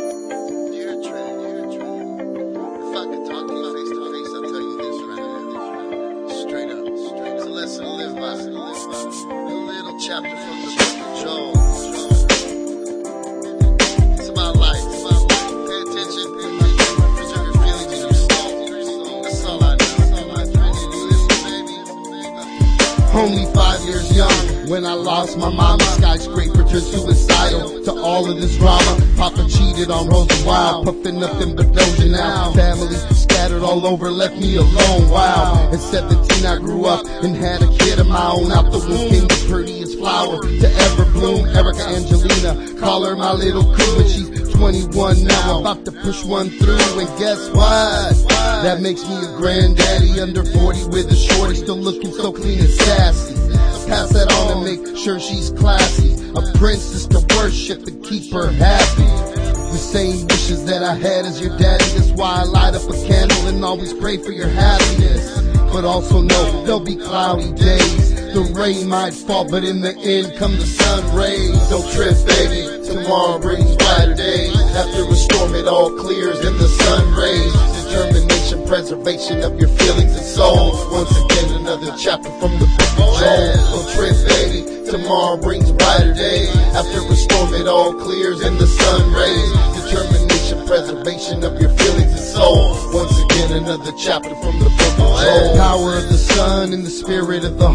Only five years young when I lost my mama. Skyscraper turned suicidal to all of this drama. Papa cheated on Rosa Wild, puffing nothing but Doja now. Family scattered all over, left me alone. Wow. At seventeen I grew up and had a kid of my own. Out the womb came the prettiest flower to ever bloom, Erica Angelina. Call her my little queen, but she's twenty-one now, about to push one through. And guess what? That makes me a granddaddy under forty with a shorty, still looking so clean and sassy. Pass that on and make sure she's classy. A princess to worship and keep her happy. The same wishes that I had as your daddy. That's why I light up a candle and always pray for your happiness. But also know there'll be cloudy days. The rain might fall, but in the end come the sun rays. Don't trip, baby, tomorrow brings brighter days. After a storm it all clears and the sun rays. Determination, preservation of your feelings and souls. Once again another chapter from the book of Joel. Don't trip, baby, tomorrow brings brighter days. After a storm it all clears and the sun rays. Determination, preservation of your feelings and souls. Once again another chapter from the book of Joel. Power of the sun and the spirit of the Holy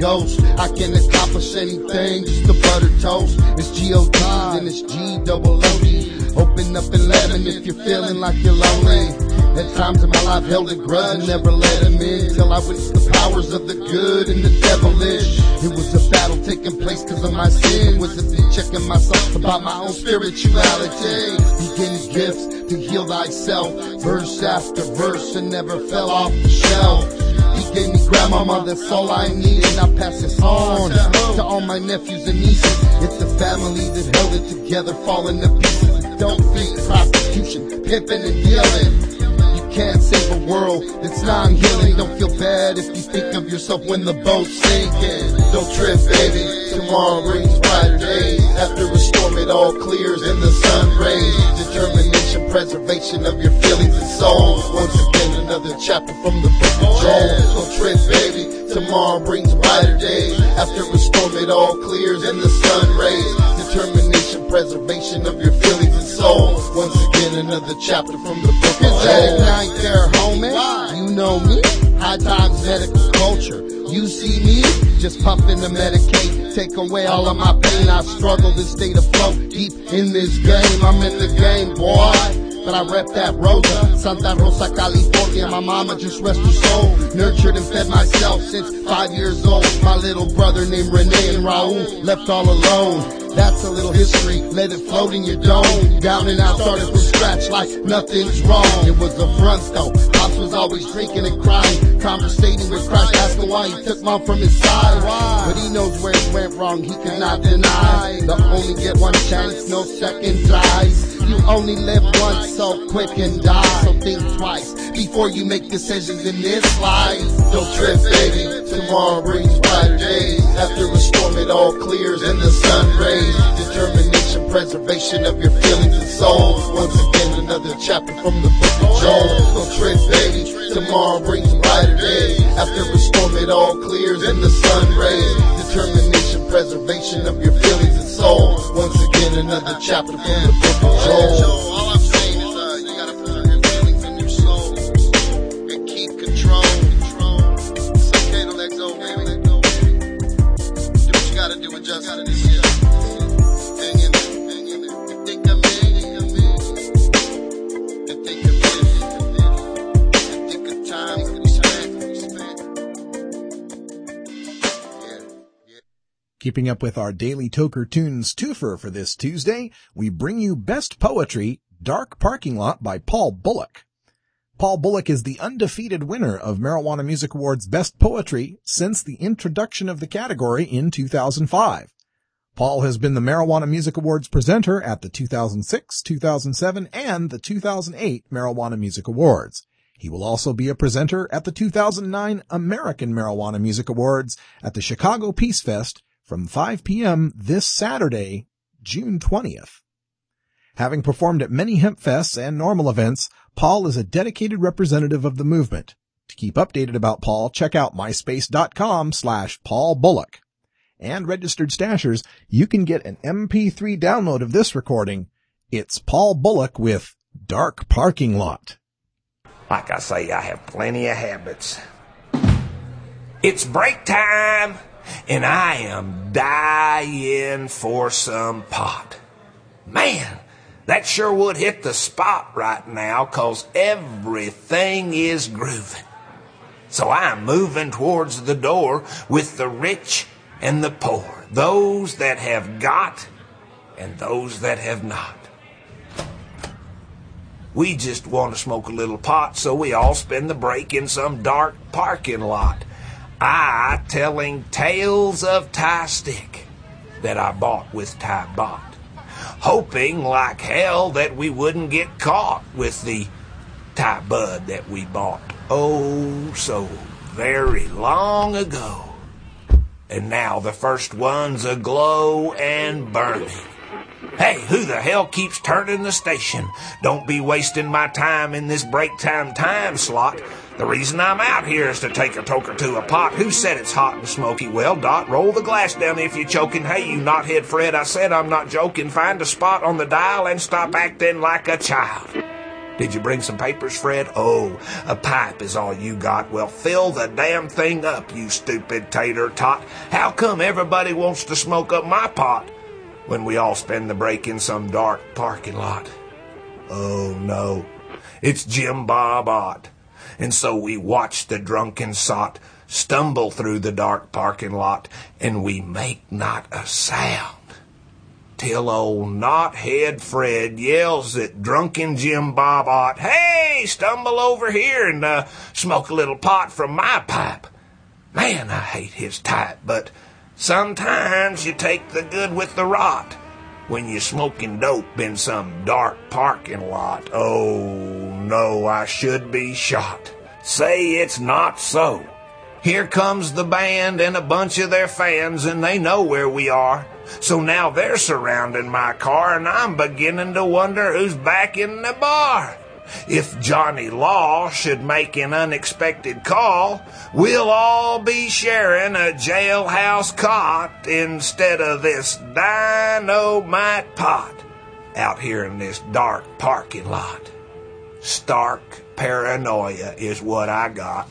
ghost. I can accomplish anything, just a butter toast. It's G O D and it's G double O D. Open up and let him if you're feeling like you're lonely. At times in my life held a grudge and never let him in, till I witnessed the powers of the good and the devilish. It was a battle taking place cause of my sin. Was it me checking myself about my own spirituality? He gave me gifts to heal thyself, verse after verse, and never fell off the shelf. He gave me grandmama, that's all I need, and I pass this on to all my nephews and nieces. It's the family that held it together, falling to pieces. Don't think prostitution, pimping and dealing. Can't save a world that's non-healing. Don't feel bad if you think of yourself when the boat's sinking. Don't trip, baby, tomorrow brings brighter days. After a storm it all clears and the sun rays. Determination, preservation of your feelings and soul. Once again another chapter from the book of Joel. Don't trip, baby, tomorrow brings brighter days. After a storm it all clears and the sun rays. Determination, preservation of your feelings and soul. Once again another chapter from the book of Joel. There, homie, you know me, high times medical culture. You see me, just puffing to medicate, take away all of my pain. I struggle to stay afloat deep in this game. I'm in the game, boy. But I rep that Rosa, Santa Rosa, California. My mama, just rest her soul. Nurtured and fed myself since five years old. My little brother named Rene and Raul left all alone. That's a little history, let it float in your dome. Down and out, started from scratch like nothing's wrong. It was a front though, Pops was always drinking and crying, conversating with Christ, asking why he took mom from his side. But he knows where it went wrong, he cannot deny. The only get one chance, no second tries. You only live once, so quick and die. So think twice before you make decisions in this life. Don't trip, baby, tomorrow brings brighter days. After a storm it all clears and the sun rays. Determination, preservation of your feelings and soul. Once again another chapter from the book of Joel. Don't trip, baby, tomorrow brings brighter days. After a storm it all clears and the sun rays. Determination, preservation of your feelings and soul. Once again another chapter from the book of Joel. All I'm saying is uh, you gotta put your feelings in your soul and keep control. It's okay to let go, baby. Do what you gotta do and just gotta do shit. Hang in there, hang in there. You think of me, you think of this, you think of time we spent, we spent. Yeah, yeah. Keeping up with our Daily Toker Tunes twofer for this Tuesday, we bring you Best Poetry, Dark Parking Lot by Paul Bullock. Paul Bullock is the undefeated winner of Marijuana Music Awards Best Poetry since the introduction of the category in two thousand five. Paul has been the Marijuana Music Awards presenter at the two thousand six, two thousand seven, and the two thousand eight Marijuana Music Awards. He will also be a presenter at the two thousand nine American Marijuana Music Awards at the Chicago Peace Fest from five p.m. this Saturday, June twentieth. Having performed at many hemp fests and normal events, Paul is a dedicated representative of the movement. To keep updated about Paul, check out myspace.com slash Paul Bullock. And registered stashers, you can get an M P three download of this recording. It's Paul Bullock with Dark Parking Lot. Like I say, I have plenty of habits. It's break time, and I am dying for some pot. Man, that sure would hit the spot right now, 'cause everything is grooving. So I'm moving towards the door with the rich and the poor, those that have got and those that have not. We just want to smoke a little pot, so we all spend the break in some dark parking lot. I telling tales of Thai stick that I bought with Thai bot, hoping like hell that we wouldn't get caught with the Thai bud that we bought oh so very long ago. And now the first one's aglow and burning. Hey, who the hell keeps turning the station? Don't be wasting my time in this break time time slot. The reason I'm out here is to take a toke or two of pot. Who said it's hot and smoky? Well, Dot, roll the glass down if you're choking. Hey, you knothead Fred, I said I'm not joking. Find a spot on the dial and stop acting like a child. Did you bring some papers, Fred? Oh, a pipe is all you got. Well, fill the damn thing up, you stupid tater tot. How come everybody wants to smoke up my pot when we all spend the break in some dark parking lot? Oh, no, it's Jim Bob Ott. And so we watch the drunken sot stumble through the dark parking lot, and we make not a sound, till old knothead Fred yells at drunken Jim Bob Ott, "Hey, stumble over here and uh, smoke a little pot from my pipe." Man, I hate his type, but sometimes you take the good with the rot when you're smoking dope in some dark parking lot. Oh, no, I should be shot. Say it's not so. Here comes the band and a bunch of their fans, and they know where we are. So now they're surrounding my car, and I'm beginning to wonder who's back in the bar. If Johnny Law should make an unexpected call, we'll all be sharing a jailhouse cot instead of this dynamite pot out here in this dark parking lot. Stark paranoia is what I got.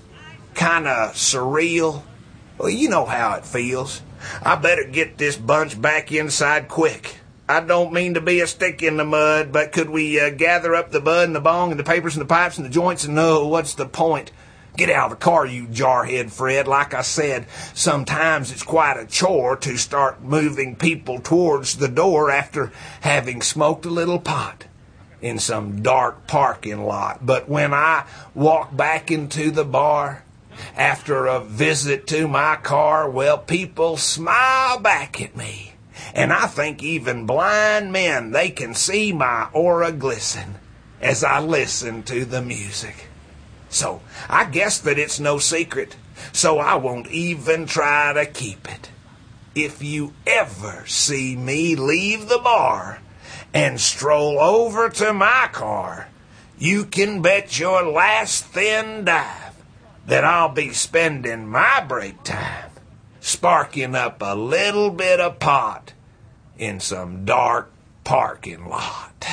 Kinda surreal. Well, you know how it feels. I better get this bunch back inside quick. I don't mean to be a stick in the mud, but could we uh, gather up the bud and the bong and the papers and the pipes and the joints and no, what's the point? Get out of the car, you jarhead Fred. Like I said, sometimes it's quite a chore to start moving people towards the door after having smoked a little pot in some dark parking lot. But when I walk back into the bar after a visit to my car, well, people smile back at me. And I think even blind men, they can see my aura glisten as I listen to the music. So I guess that it's no secret, so I won't even try to keep it. If you ever see me leave the bar and stroll over to my car, you can bet your last thin dive that I'll be spending my break time sparking up a little bit of pot in some dark parking lot.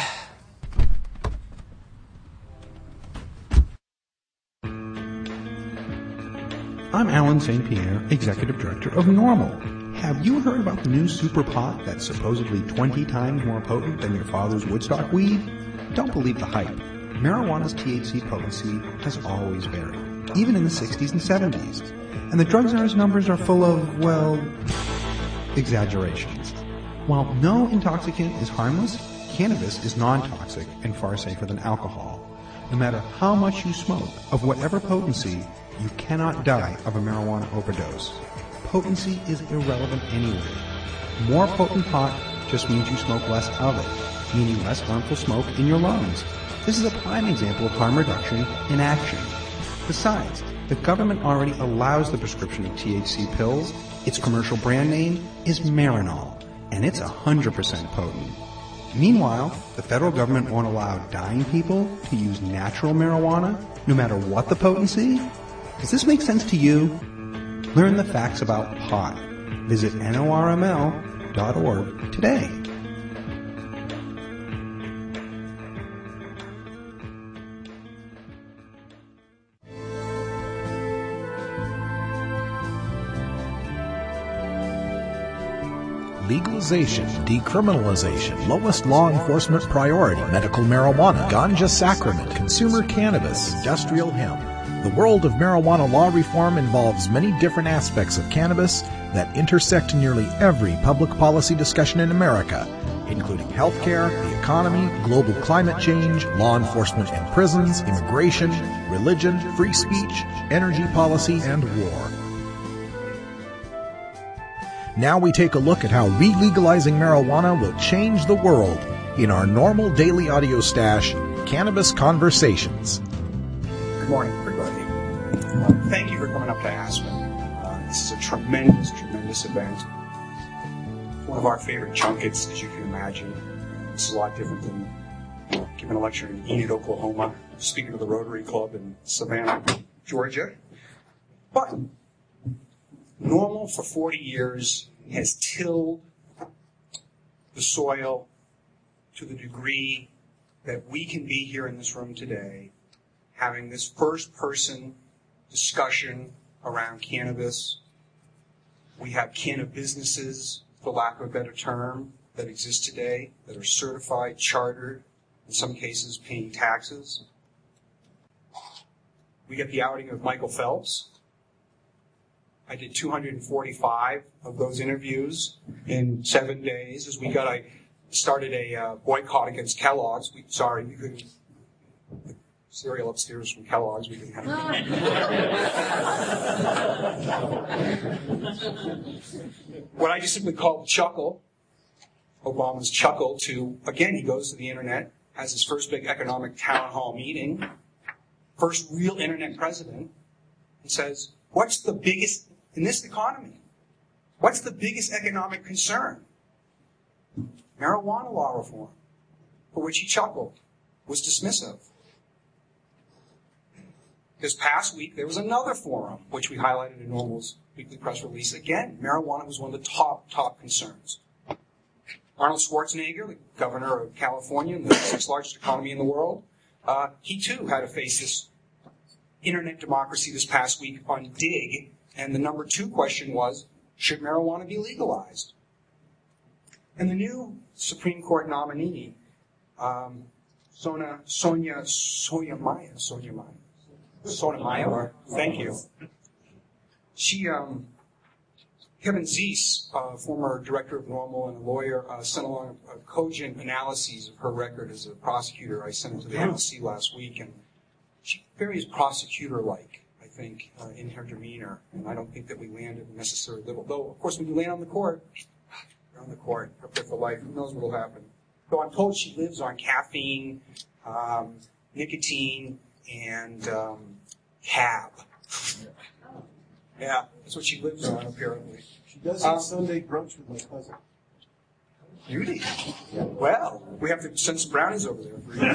I'm Alan Saint Pierre, Executive Director of NORML. Have you heard about the new super pot that's supposedly twenty times more potent than your father's Woodstock weed? Don't believe the hype. Marijuana's T H C potency has always varied, even in the sixties and seventies. And the drug czar's numbers are full of, well, exaggerations. While no intoxicant is harmless, cannabis is non-toxic and far safer than alcohol. No matter how much you smoke, of whatever potency, you cannot die of a marijuana overdose. Potency is irrelevant anyway. More potent pot just means you smoke less of it, meaning less harmful smoke in your lungs. This is a prime example of harm reduction in action. Besides, the government already allows the prescription of T H C pills. Its commercial brand name is Marinol, and it's one hundred percent potent. Meanwhile, the federal government won't allow dying people to use natural marijuana, no matter what the potency? Does this make sense to you? Learn the facts about pot. Visit N O R M L dot org today. Legalization, decriminalization, lowest law enforcement priority, medical marijuana, ganja sacrament, consumer cannabis, industrial hemp. The world of marijuana law reform involves many different aspects of cannabis that intersect nearly every public policy discussion in America, including healthcare, the economy, global climate change, law enforcement and prisons, immigration, religion, free speech, energy policy, and war. Now we take a look at how re-legalizing marijuana will change the world in our normal daily audio stash, Cannabis Conversations. Good morning, everybody. Uh, thank you for coming up to Aspen. Uh, this is a tremendous, tremendous event. One of our favorite junkets, as you can imagine. This is a lot different than uh, giving a lecture in Enid, Oklahoma, speaking to the Rotary Club in Savannah, Georgia. But NORML for forty years has tilled the soil to the degree that we can be here in this room today having this first-person discussion around cannabis. We have cannabis, for lack of a better term, that exist today that are certified, chartered, in some cases paying taxes. We get the outing of Michael Phelps. I did two hundred forty-five of those interviews in seven days. As we got, I started a uh, boycott against Kellogg's. We, sorry, we couldn't. The cereal upstairs from Kellogg's, we didn't have what I just simply called Chuckle, Obama's Chuckle, to, again, he goes to the internet, has his first big economic town hall meeting, first real internet president, and says, what's the biggest, in this economy, what's the biggest economic concern? Marijuana law reform, for which he chuckled, was dismissive. This past week, there was another forum, which we highlighted in Normal's weekly press release. Again, marijuana was one of the top, top concerns. Arnold Schwarzenegger, the governor of California, the sixth largest economy in the world, uh, he too had to face this internet democracy this past week on Dig, and the number two question was, should marijuana be legalized? And the new Supreme Court nominee, um, Sona, Sonia Sotomayor, Sotomayor, Sotomayor, thank you. She, um, Kevin Zeese, uh, former director of Normal and a lawyer, uh, sent along a, a cogent analyses of her record as a prosecutor. I sent it to the N L C last week, and she very prosecutor-like, I think, uh, in her demeanor. And I don't think that we landed a necessary level. Though, of course, when you land on the court, you're on the court, up there for life. Who knows what will happen? Though I'm told she lives on caffeine, um, nicotine, and um, cab. Yeah, that's what she lives on, apparently. She does Um, eat Sunday brunch with my cousin. Beauty. Well, we have to send some brownies over there for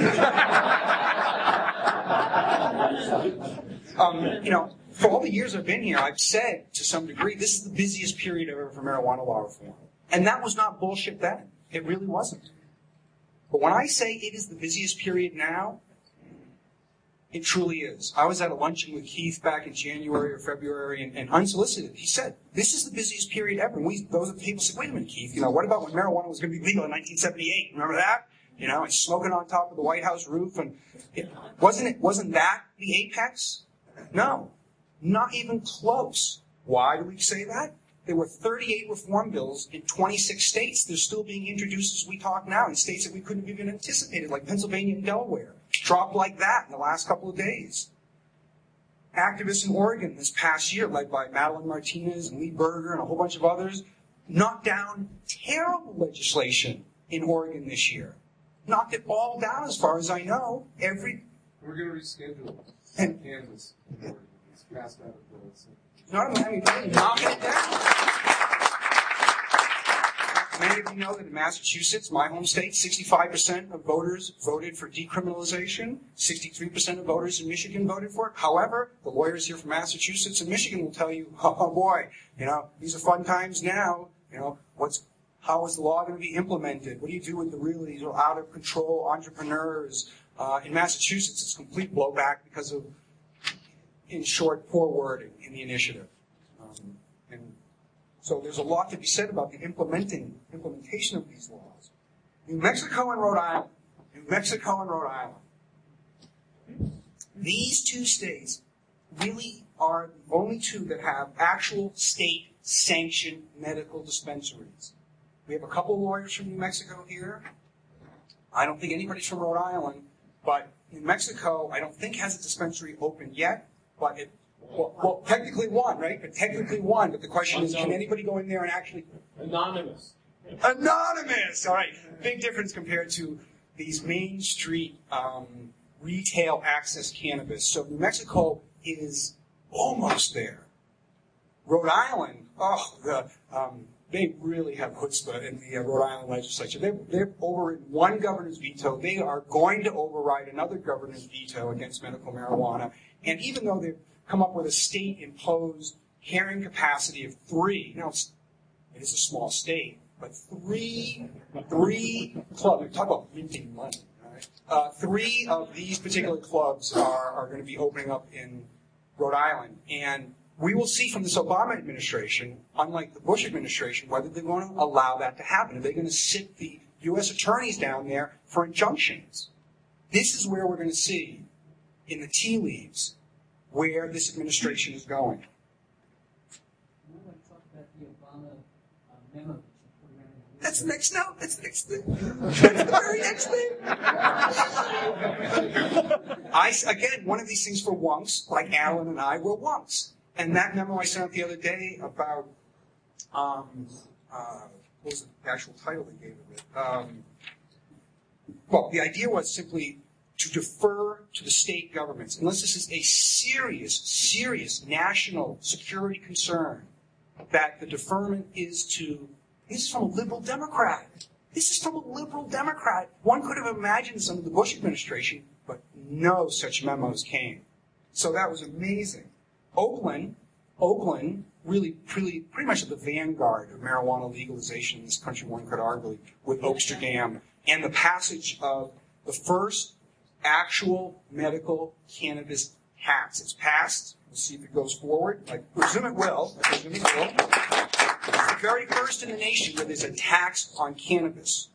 you. um, you know, for all the years I've been here, I've said to some degree, this is the busiest period ever for marijuana law reform. And that was not bullshit then. It really wasn't. But when I say it is the busiest period now, it truly is. I was at a luncheon with Keith back in January or February, and, and unsolicited, he said, this is the busiest period ever. And we, those people said, wait a minute, Keith, you know, what about when marijuana was going to be legal in nineteen seventy-eight? Remember that? You know, and smoking on top of the White House roof. And it, wasn't it, wasn't that the apex? No, not even close. Why do we say that? There were thirty-eight reform bills in twenty-six states. They're still being introduced as we talk now in states that we couldn't have even anticipated, like Pennsylvania and Delaware. Dropped like that in the last couple of days. Activists in Oregon this past year, led by Madeline Martinez and Lee Berger and a whole bunch of others, knocked down terrible legislation in Oregon this year. Knocked it all down as far as I know. Every We're going to reschedule and Kansas. It's passed out of the... You know what I mean? I mean, knocking it down. Many of you know that in Massachusetts, my home state, sixty-five percent of voters voted for decriminalization. sixty-three percent of voters in Michigan voted for it. However, the lawyers here from Massachusetts and Michigan will tell you, oh boy, you know, these are fun times now. You know, what's, how is the law going to be implemented? What do you do with the really you know, out of control entrepreneurs? Uh, in Massachusetts, it's complete blowback because of, in short, poor wording in the initiative. Um, and so there's a lot to be said about the implementing implementation of these laws. New Mexico and Rhode Island. New Mexico and Rhode Island. These two states really are the only two that have actual state-sanctioned medical dispensaries. We have a couple lawyers from New Mexico here. I don't think anybody's from Rhode Island, but New Mexico, I don't think has a dispensary open yet, but it Well, well, technically one, right? But technically one. But the question is, can anybody go in there and actually... Anonymous. Anonymous! All right. Big difference compared to these Main Street um, retail access cannabis. So New Mexico is almost there. Rhode Island, oh, the, um, they really have chutzpah in the uh, Rhode Island legislature. They've, they've overridden one governor's veto. They are going to override another governor's veto against medical marijuana. And even though they've come up with a state-imposed carrying capacity of three. Now, it's, it is a small state, but three, three clubs. Talk about minting money, all right? uh, three of these particular clubs are, are going to be opening up in Rhode Island. And we will see from this Obama administration, unlike the Bush administration, whether they're going to allow that to happen. Are they going to sit the U S attorneys down there for injunctions? This is where we're going to see, in the tea leaves, where this administration is going. That's the next note. That's the next thing. That's the very next thing. I, again, one of these things for wonks, like Alan and I, were wonks. And that memo I sent out the other day about, um, uh, what was the actual title they gave it? Um, well, the idea was simply to defer to the state governments, unless this is a serious, serious national security concern, that the deferment is to, this is from a liberal Democrat. This is from a liberal Democrat. One could have imagined this under the Bush administration, but no such memos came. So that was amazing. Oakland, Oakland, really, really, pretty much at the vanguard of marijuana legalization in this country, one could argue, with Oaksterdam, and the passage of the first actual medical cannabis tax. It's passed. We'll see if it goes forward. I presume it will. I presume it will. It's the very first in the nation where there's a tax on cannabis.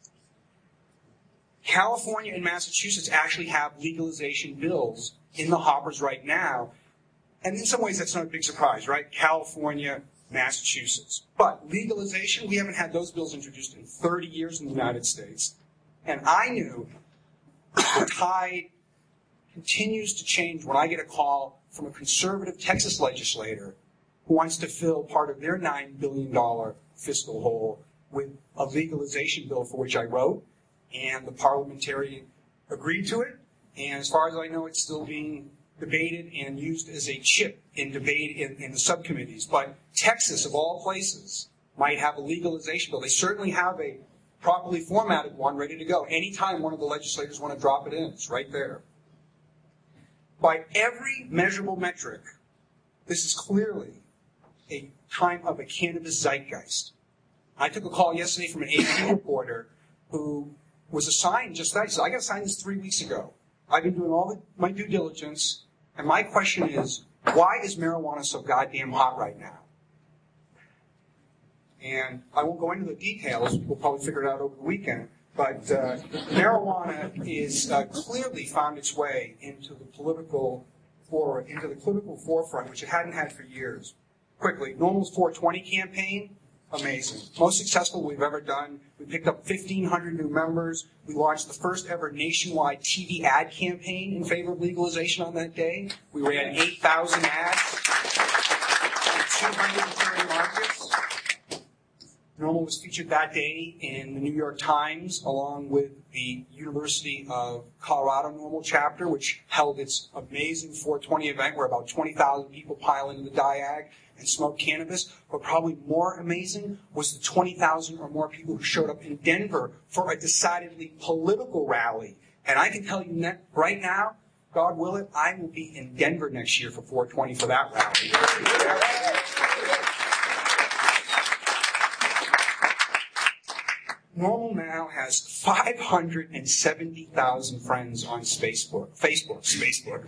California and Massachusetts actually have legalization bills in the hoppers right now. And in some ways, that's not a big surprise, right? California, Massachusetts. But legalization, we haven't had those bills introduced in thirty years in the United States. And I knew the tide continues to change when I get a call from a conservative Texas legislator who wants to fill part of their nine billion dollars fiscal hole with a legalization bill for which I wrote. And the parliamentarian agreed to it. And as far as I know, it's still being debated and used as a chip in debate in, in the subcommittees. But Texas, of all places, might have a legalization bill. They certainly have a properly formatted one ready to go. Anytime one of the legislators want to drop it in, it's right there. By every measurable metric, this is clearly a time of a cannabis zeitgeist. I took a call yesterday from an A P reporter who was assigned just that. He said, I got assigned this three weeks ago. I've been doing all the, my due diligence, and my question is, why is marijuana so goddamn hot right now? And I won't go into the details. We'll probably figure it out over the weekend. But uh, marijuana is uh, clearly found its way into the political for into the political forefront, which it hadn't had for years. Quickly, Normal's four twenty campaign, amazing. Most successful we've ever done. We picked up fifteen hundred new members. We launched the first ever nationwide T V ad campaign in favor of legalization on that day. We ran eight thousand ads in two hundred thirty markets. Normal was featured that day in the New York Times, along with the University of Colorado Normal chapter, which held its amazing four twenty event where about twenty thousand people pile into the Diag and smoke cannabis. But probably more amazing was the twenty thousand or more people who showed up in Denver for a decidedly political rally. And I can tell you right now, God will it, I will be in Denver next year for four twenty for that rally. Normal now has five hundred seventy thousand friends on Facebook. Facebook. Facebook.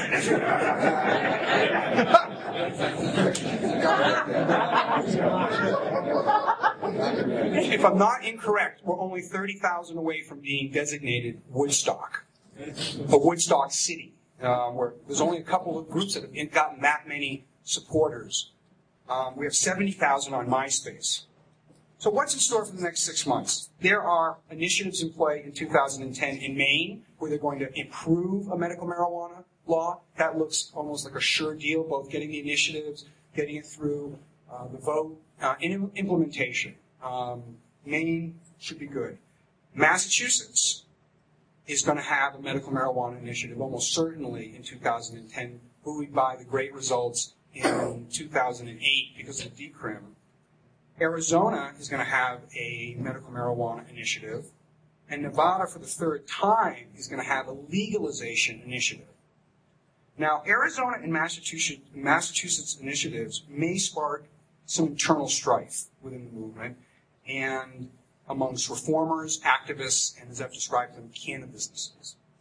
If I'm not incorrect, we're only thirty thousand away from being designated Woodstock, a Woodstock city, uh, where there's only a couple of groups that have gotten that many supporters. Um, we have seventy thousand on MySpace. So what's in store for the next six months? There are initiatives in play in two thousand ten in Maine where they're going to improve a medical marijuana law. That looks almost like a sure deal, both getting the initiatives, getting it through uh, the vote, uh, and implementation. Um, Maine should be good. Massachusetts is going to have a medical marijuana initiative almost certainly in two thousand ten, buoyed by the great results in two thousand eight because of decrim. Arizona is going to have a medical marijuana initiative, and Nevada, for the third time, is going to have a legalization initiative. Now, Arizona and Massachusetts, Massachusetts initiatives may spark some internal strife within the movement and amongst reformers, activists, and as I've described them, cannabis businesses.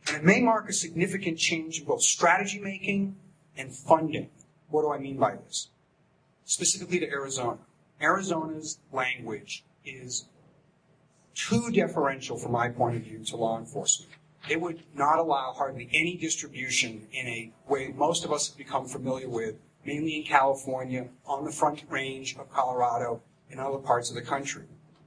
And it may mark a significant change in both strategy making and funding. What do I mean by this? Specifically to Arizona. Arizona's language is too deferential from my point of view to law enforcement. It would not allow hardly any distribution in a way most of us have become familiar with, mainly in California, on the Front Range of Colorado, and other parts of the country.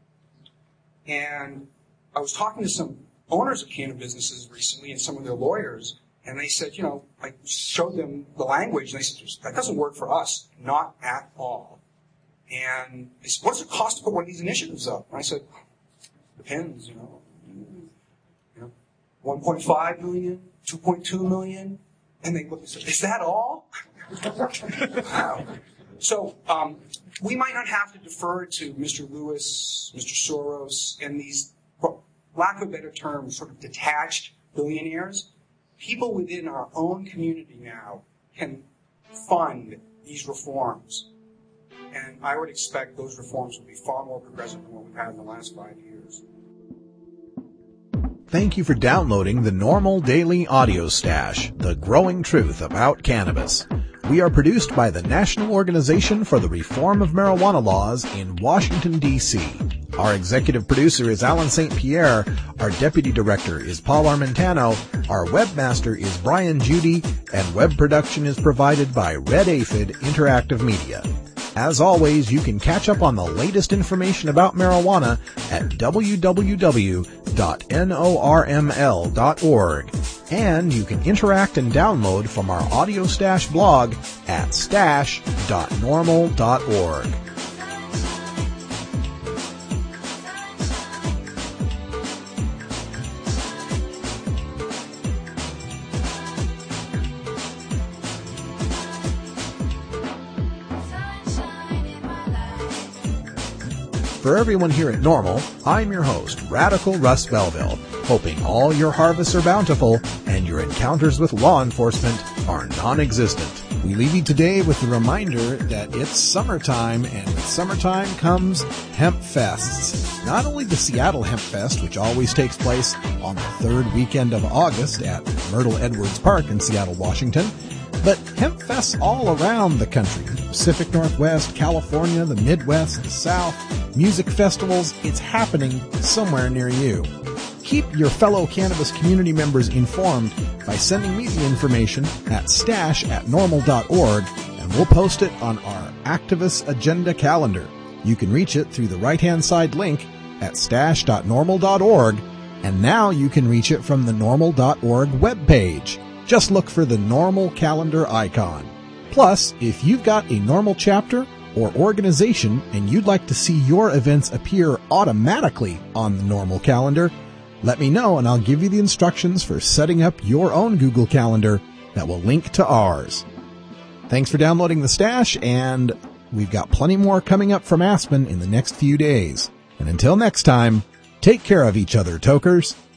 And I was talking to some owners of cannabis businesses recently and some of their lawyers, and they said, you know, I showed them the language, and they said, that doesn't work for us, not at all. And they said, what does it cost to put one of these initiatives up? And I said, depends, you know. You know, one point five million, two point two million, and they looked and said, is that all? Wow. So um, we might not have to defer to Mister Lewis, Mister Soros, and these, for lack of a better term, sort of detached billionaires. People within our own community now can fund these reforms. And I would expect those reforms will be far more progressive than what we've had in the last five years. Thank you for downloading the Normal Daily Audio Stash, the growing truth about cannabis. We are produced by the National Organization for the Reform of Marijuana Laws in Washington, D C Our executive producer is Alan Saint Pierre. Our deputy director is Paul Armentano. Our webmaster is Brian Judy. And web production is provided by Red Aphid Interactive Media. As always, you can catch up on the latest information about marijuana at w w w dot norml dot org. And you can interact and download from our Audio Stash blog at stash dot normal dot org. For everyone here at Normal, I'm your host, Radical Russ Belville, hoping all your harvests are bountiful and your encounters with law enforcement are non-existent. We leave you today with the reminder that it's summertime, and with summertime comes Hemp Fests. Not only the Seattle Hemp Fest, which always takes place on the third weekend of August at Myrtle Edwards Park in Seattle, Washington, but hemp fests all around the country. Pacific Northwest, California, the Midwest, the South, music festivals, it's happening somewhere near you. Keep your fellow cannabis community members informed by sending me the information at stash at normal dot org, and we'll post it on our Activist Agenda calendar. You can reach it through the right-hand side link at stash dot normal dot org, and now you can reach it from the normal dot org webpage. Just look for the Normal calendar icon. Plus, if you've got a Normal chapter or organization and you'd like to see your events appear automatically on the Normal calendar, let me know and I'll give you the instructions for setting up your own Google Calendar that will link to ours. Thanks for downloading the stash, and we've got plenty more coming up from Aspen in the next few days. And until next time, take care of each other, tokers.